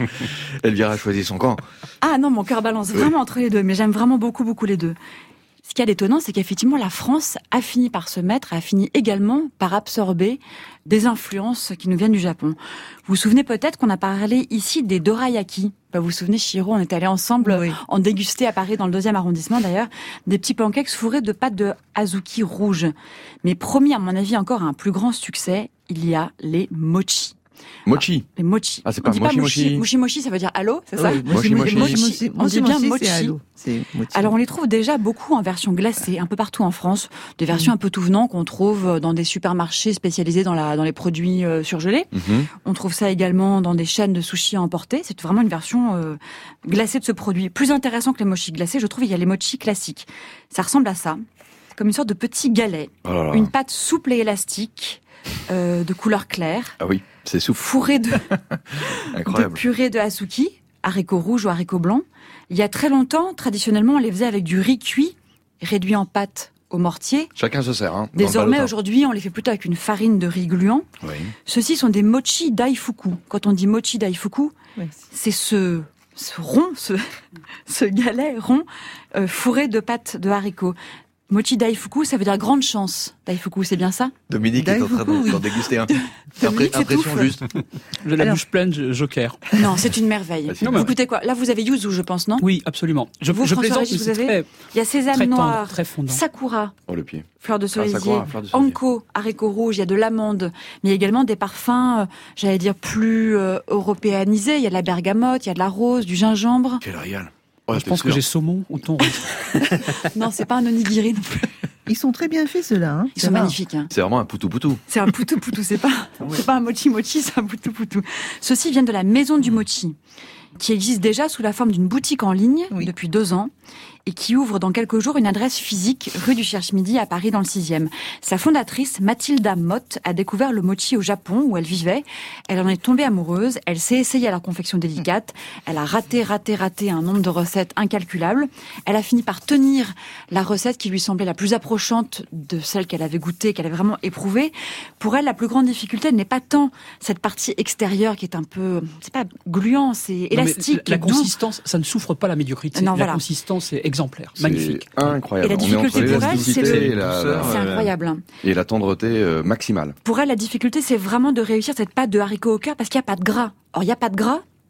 Elvira a choisi son camp. Ah non, mon cœur balance Oui. vraiment entre les deux, mais j'aime vraiment beaucoup, beaucoup les deux. Ce qui est d'étonnant, c'est qu'effectivement, la France a fini par se mettre, a fini également par absorber des influences qui nous viennent du Japon. Vous vous souvenez peut-être qu'on a parlé ici des dorayaki. Bah, vous vous souvenez, Chihiro, on est allés ensemble Oui. en déguster à Paris, dans le deuxième arrondissement d'ailleurs, des petits pancakes fourrés de pâte de azuki rouge. Mais promis, à mon avis, encore un plus grand succès, il y a les mochi. Mochi. Les mochi. Ah, c'est On pas dit mochi, pas mochi. mochi. Mochi mochi, ça veut dire allô, c'est ça? Oui, Mochi, mochi. Les mochi. Mochi, On dit mochi, bien mochi, mochi. c'est allô. C'est mochi. Alors on les trouve déjà beaucoup en version glacée, un peu partout en France, des versions un peu tout venant qu'on trouve dans des supermarchés spécialisés dans la dans les produits euh, surgelés. Mhm. On trouve ça également dans des chaînes de sushi à emporter. C'est vraiment une version euh, glacée de ce produit. Plus intéressant que les mochi glacés, je trouve, il y a les mochi classiques. Ça ressemble à ça, comme une sorte de petit galet, Oh là là. une pâte souple et élastique, euh, de couleur claire, Ah oui, c'est souple. fourrée de, de Incroyable. purée de asuki, haricots rouges ou haricots blancs. Il y a très longtemps, traditionnellement, on les faisait avec du riz cuit, réduit en pâte au mortier. Chacun se sert. Hein, dans le Désormais, balotin. aujourd'hui, on les fait plutôt avec une farine de riz gluant. Oui. Ceux-ci sont des mochi daifuku. Quand on dit mochi daifuku, Ouais. c'est ce, ce rond, ce, ce galet rond euh, fourré de pâte de haricots. Mochi daifuku, ça veut dire grande chance. Daifuku, c'est bien ça? Dominique est en train Daifuku, de- d'en oui. déguster un. Dominique Impré- Impression s'étouffe. juste. J'ai la Alors- bouche pleine, je- joker. Non, c'est une merveille. Ah, c'est Vous vrai. goûtez quoi? Là, vous avez yuzu, je pense, non? Oui, absolument. Je, Vous, je François plaisante, Régis, mais vous c'est avez très, Il y a sésame très tendre, noir, très fondant. sakura, Oh le pied. fleur de cerisier, sakura, fleur de cerisier. anko, haricots rouges, il y a de l'amande, mais il y a également des parfums, euh, j'allais dire, plus euh, européanisés. Il y a de la bergamote, il y a de la rose, du gingembre. Quel régal. Oh, Je t'es pense que sûr. j'ai saumon ou thon rouge. Non, c'est pas un onigiri non plus. Ils sont très bien faits, ceux-là. Hein. Ils Ça sont va. magnifiques. Hein. C'est vraiment un poutou-poutou. C'est un poutou poutou, c'est pas, c'est pas un mochi mochi, c'est un poutou poutou. Ceux-ci viennent de la Maison du Mochi, qui existe déjà sous la forme d'une boutique en ligne Oui. depuis deux ans et qui ouvre dans quelques jours une adresse physique rue du Cherche-Midi à Paris dans le sixième. Sa fondatrice, Mathilda Mott, a découvert le mochi au Japon où elle vivait. Elle en est tombée amoureuse, elle s'est essayée à la confection délicate, elle a raté, raté, raté un nombre de recettes incalculable. Elle a fini par tenir la recette qui lui semblait la plus approchante de celle qu'elle avait goûtée, qu'elle avait vraiment éprouvée. Pour elle, la plus grande difficulté n'est pas tant cette partie extérieure qui est un peu, c'est pas gluant, c'est Non, mais élastique, La, la doux. consistance, ça ne souffre pas la médiocrité. Non, la voilà. consistance est exemplaire, C'est magnifique. incroyable. Et la On est entre difficulté pour elle, c'est l'élasticité le- et la- douceur, C'est la- incroyable. Et la tendreté euh, maximale. Pour elle, la difficulté, c'est vraiment de réussir cette pâte de haricots au cœur parce qu'il n'y a pas de gras. Or, il n'y a pas de gras,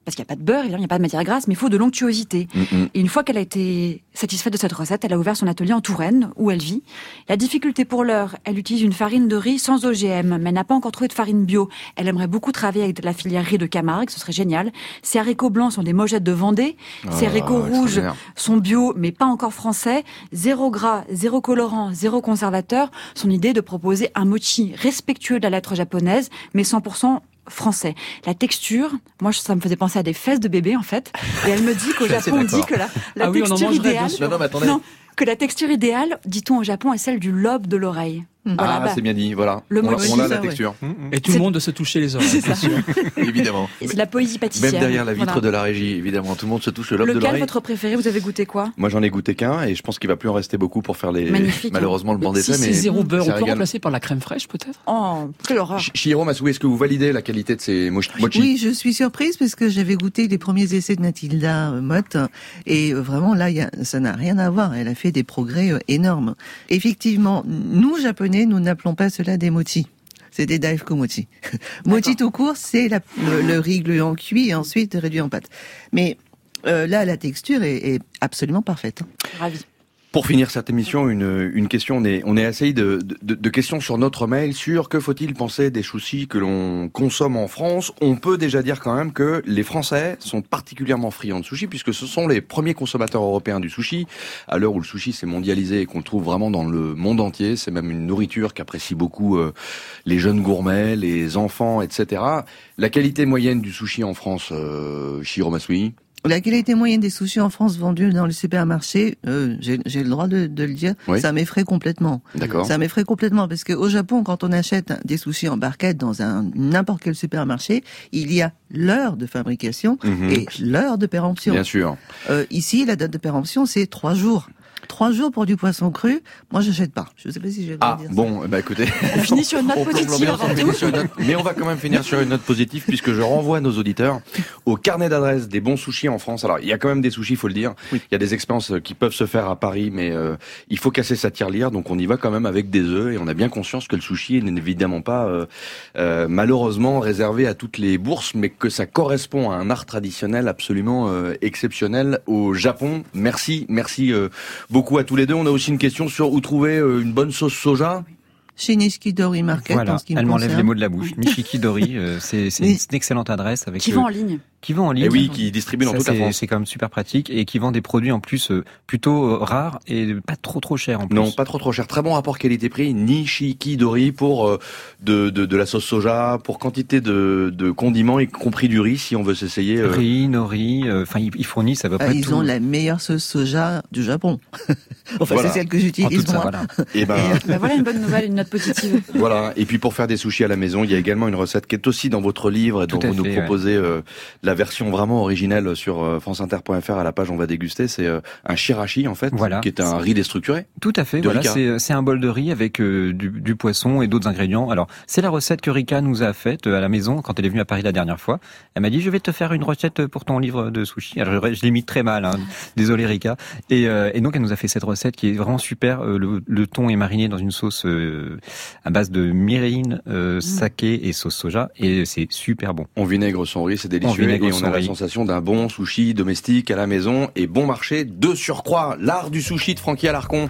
parce qu'il n'y a pas de beurre, évidemment, il n'y a pas de matière grasse, mais il faut de l'onctuosité. Mm-hmm. Et une fois qu'elle a été satisfaite de cette recette, elle a ouvert son atelier en Touraine, où elle vit. La difficulté pour l'heure, elle utilise une farine de riz sans O G M, mais elle n'a pas encore trouvé de farine bio. Elle aimerait beaucoup travailler avec de la filière riz de Camargue, ce serait génial. Ses haricots blancs sont des mojettes de Vendée. Oh, Ses haricots rouges sont bio, mais pas encore français. Zéro gras, zéro colorant, zéro conservateur. Son idée est de proposer un mochi respectueux de la lettre japonaise, mais cent pour cent français. La texture, moi ça me faisait penser à des fesses de bébé en fait. Et elle me dit qu'au Japon on dit que la, la ah oui, texture idéale, non, non, mais attendez. Non, que la texture idéale, dit-on au Japon, est celle du lobe de l'oreille. Voilà, ah, bah, c'est bien dit, voilà. Le on, mochi, on a la ça, texture. Ouais. Et tout c'est... le monde de se toucher les oreilles. C'est ça. Évidemment. Et c'est la poésie pâtissière. Même derrière la vitre voilà. de la régie, évidemment. Tout le monde se touche le lobe Lequel de l'oreille. Lequel votre préféré? Vous avez goûté quoi? Moi, j'en ai goûté qu'un et je pense qu'il va plus en rester beaucoup pour faire les. Magnifique. Malheureusement, le banc d'essai. Si mais c'est zéro beurre, on peut régale. remplacer par la crème fraîche, peut-être? Oh, quelle horreur. Chihiro Matsui, est-ce que vous validez la qualité de ces mochi? Oui, je suis surprise parce que j'avais goûté les premiers essais de Mathilda Mott et vraiment là, y a, ça n'a rien à voir. Elle a fait des progrès énormes. Effectivement, nous, Japonais, nous n'appelons pas cela des mochi. C'est des daifku mochi. Mochi tout court, c'est la, le, le riz gluant cuit et ensuite réduit en pâte. Mais euh, là, la texture est, est absolument parfaite. Ravi. Pour finir cette émission, une, une question, on est, on est assez de, de, de questions sur notre mail sur que faut-il penser des sushis que l'on consomme en France. On peut déjà dire quand même que les Français sont particulièrement friands de sushi puisque ce sont les premiers consommateurs européens du sushi. À l'heure où le sushi s'est mondialisé et qu'on le trouve vraiment dans le monde entier, c'est même une nourriture qu'apprécient beaucoup euh, les jeunes gourmets, les enfants, et cetera. La qualité moyenne du sushi en France, euh, Chihiro Matsui? La qualité moyenne des sushis en France vendus dans le supermarché, euh, j'ai, j'ai le droit de, de le dire, oui. Ça m'effraie complètement. D'accord. Ça m'effraie complètement parce que au Japon, quand on achète des sushis en barquette dans un n'importe quel supermarché, il y a l'heure de fabrication mmh. et l'heure de péremption. Bien sûr. Euh, ici, la date de péremption, c'est trois jours. Trois jours pour du poisson cru, moi j'achète pas. Je sais pas si je vais ah, dire bon, ça. Bah écoutez, on finit sur une note positive. On finit sur une note, mais on va quand même finir sur une note positive puisque je renvoie nos auditeurs au carnet d'adresses des bons sushis en France. Alors il y a quand même des sushis, il faut le dire. Oui. Il y a des expériences qui peuvent se faire à Paris, mais euh, il faut casser sa tirelire, donc on y va quand même avec des œufs et on a bien conscience que le sushi n'est évidemment pas euh, euh, malheureusement réservé à toutes les bourses, mais que ça correspond à un art traditionnel absolument euh, exceptionnel au Japon. Merci, merci euh, beaucoup à tous les deux. On a aussi une question sur où trouver une bonne sauce soja. Chez Nishikidori Market, voilà, en ce qui me elle m'enlève concerne. les mots de la bouche. Nishikidori, euh, c'est, c'est une excellente adresse avec qui vend en ligne. Qui vend en ligne. Et oui, qui distribue dans ça, toute la France. C'est quand même super pratique et qui vend des produits en plus euh, plutôt euh, rares et pas trop trop chers en plus. Non, pas trop trop cher. Très bon rapport qualité-prix. Nishikidori pour euh, de, de de la sauce soja, pour quantité de de condiments y compris du riz si on veut s'essayer. Euh... Riz, nori, enfin euh, ils, ils fournissent à peu près ah, ils tout. Ils ont la meilleure sauce soja du Japon. Enfin voilà. C'est celle que j'utilise moi. Ça, voilà. Et ben bah voilà une bonne nouvelle, une note positive. Voilà. Et puis pour faire des sushis à la maison, il y a également une recette qui est aussi dans votre livre et dont vous fait, nous proposez ouais. euh, la version vraiment originale sur euh, franceinter point f r à la page on va déguster. C'est euh, un shirashi en fait, voilà. qui est un riz déstructuré. Tout à fait. Voilà, c'est, c'est un bol de riz avec euh, du, du poisson et d'autres ingrédients. Alors c'est la recette que Rika nous a faite à la maison quand elle est venue à Paris la dernière fois. Elle m'a dit je vais te faire une recette pour ton livre de sushi. Alors je, je l'ai mis très mal, hein. Désolé Rika. Et, euh, et donc elle nous a fait cette recette qui est vraiment super. Euh, le, le thon est mariné dans une sauce euh, à base de mirin, euh, saké et sauce soja et c'est super bon. On vinaigre son riz, c'est délicieux on et on a la riz. Sensation d'un bon sushi domestique à la maison et bon marché de surcroît. L'art du sushi de Francky Alarcon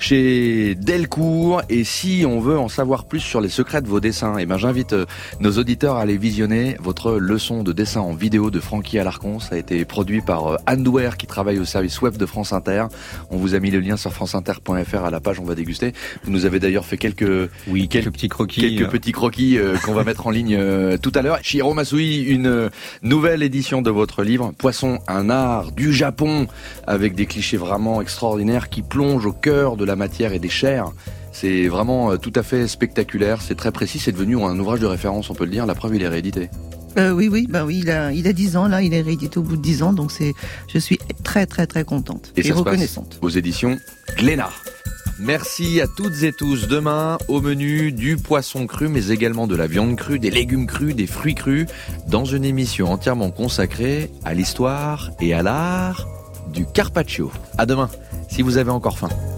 chez Delcourt. Et si on veut en savoir plus sur les secrets de vos dessins, eh ben j'invite nos auditeurs à aller visionner votre leçon de dessin en vidéo de Francky Alarcon. Ça a été produit par Anne Douer qui travaille au service web de France Inter. On vous a mis le lien sur franceinter point f r à la page on va déguster. Vous nous avez d'ailleurs fait quelques oui quelques, quelques petits croquis quelques euh... petits croquis euh, qu'on va mettre en ligne euh, tout à l'heure. Chihiro Matsui, une euh, nouvelle édition de votre livre Poisson, un art du Japon avec des clichés vraiment extraordinaires qui plongent au cœur de la matière et des chairs. C'est vraiment euh, tout à fait spectaculaire, c'est très précis, c'est devenu un ouvrage de référence, on peut le dire. La preuve, il est réédité. Euh, oui, oui, bah oui, il a, il a dix ans, là, il est réédité au bout de dix ans, donc c'est, je suis très, très, très contente et, et ça reconnaissante. Se passe aux éditions Glénat. Merci à toutes et tous. Demain, au menu du poisson cru, mais également de la viande crue, des légumes crus, des fruits crus, dans une émission entièrement consacrée à l'histoire et à l'art du carpaccio. À demain, si vous avez encore faim.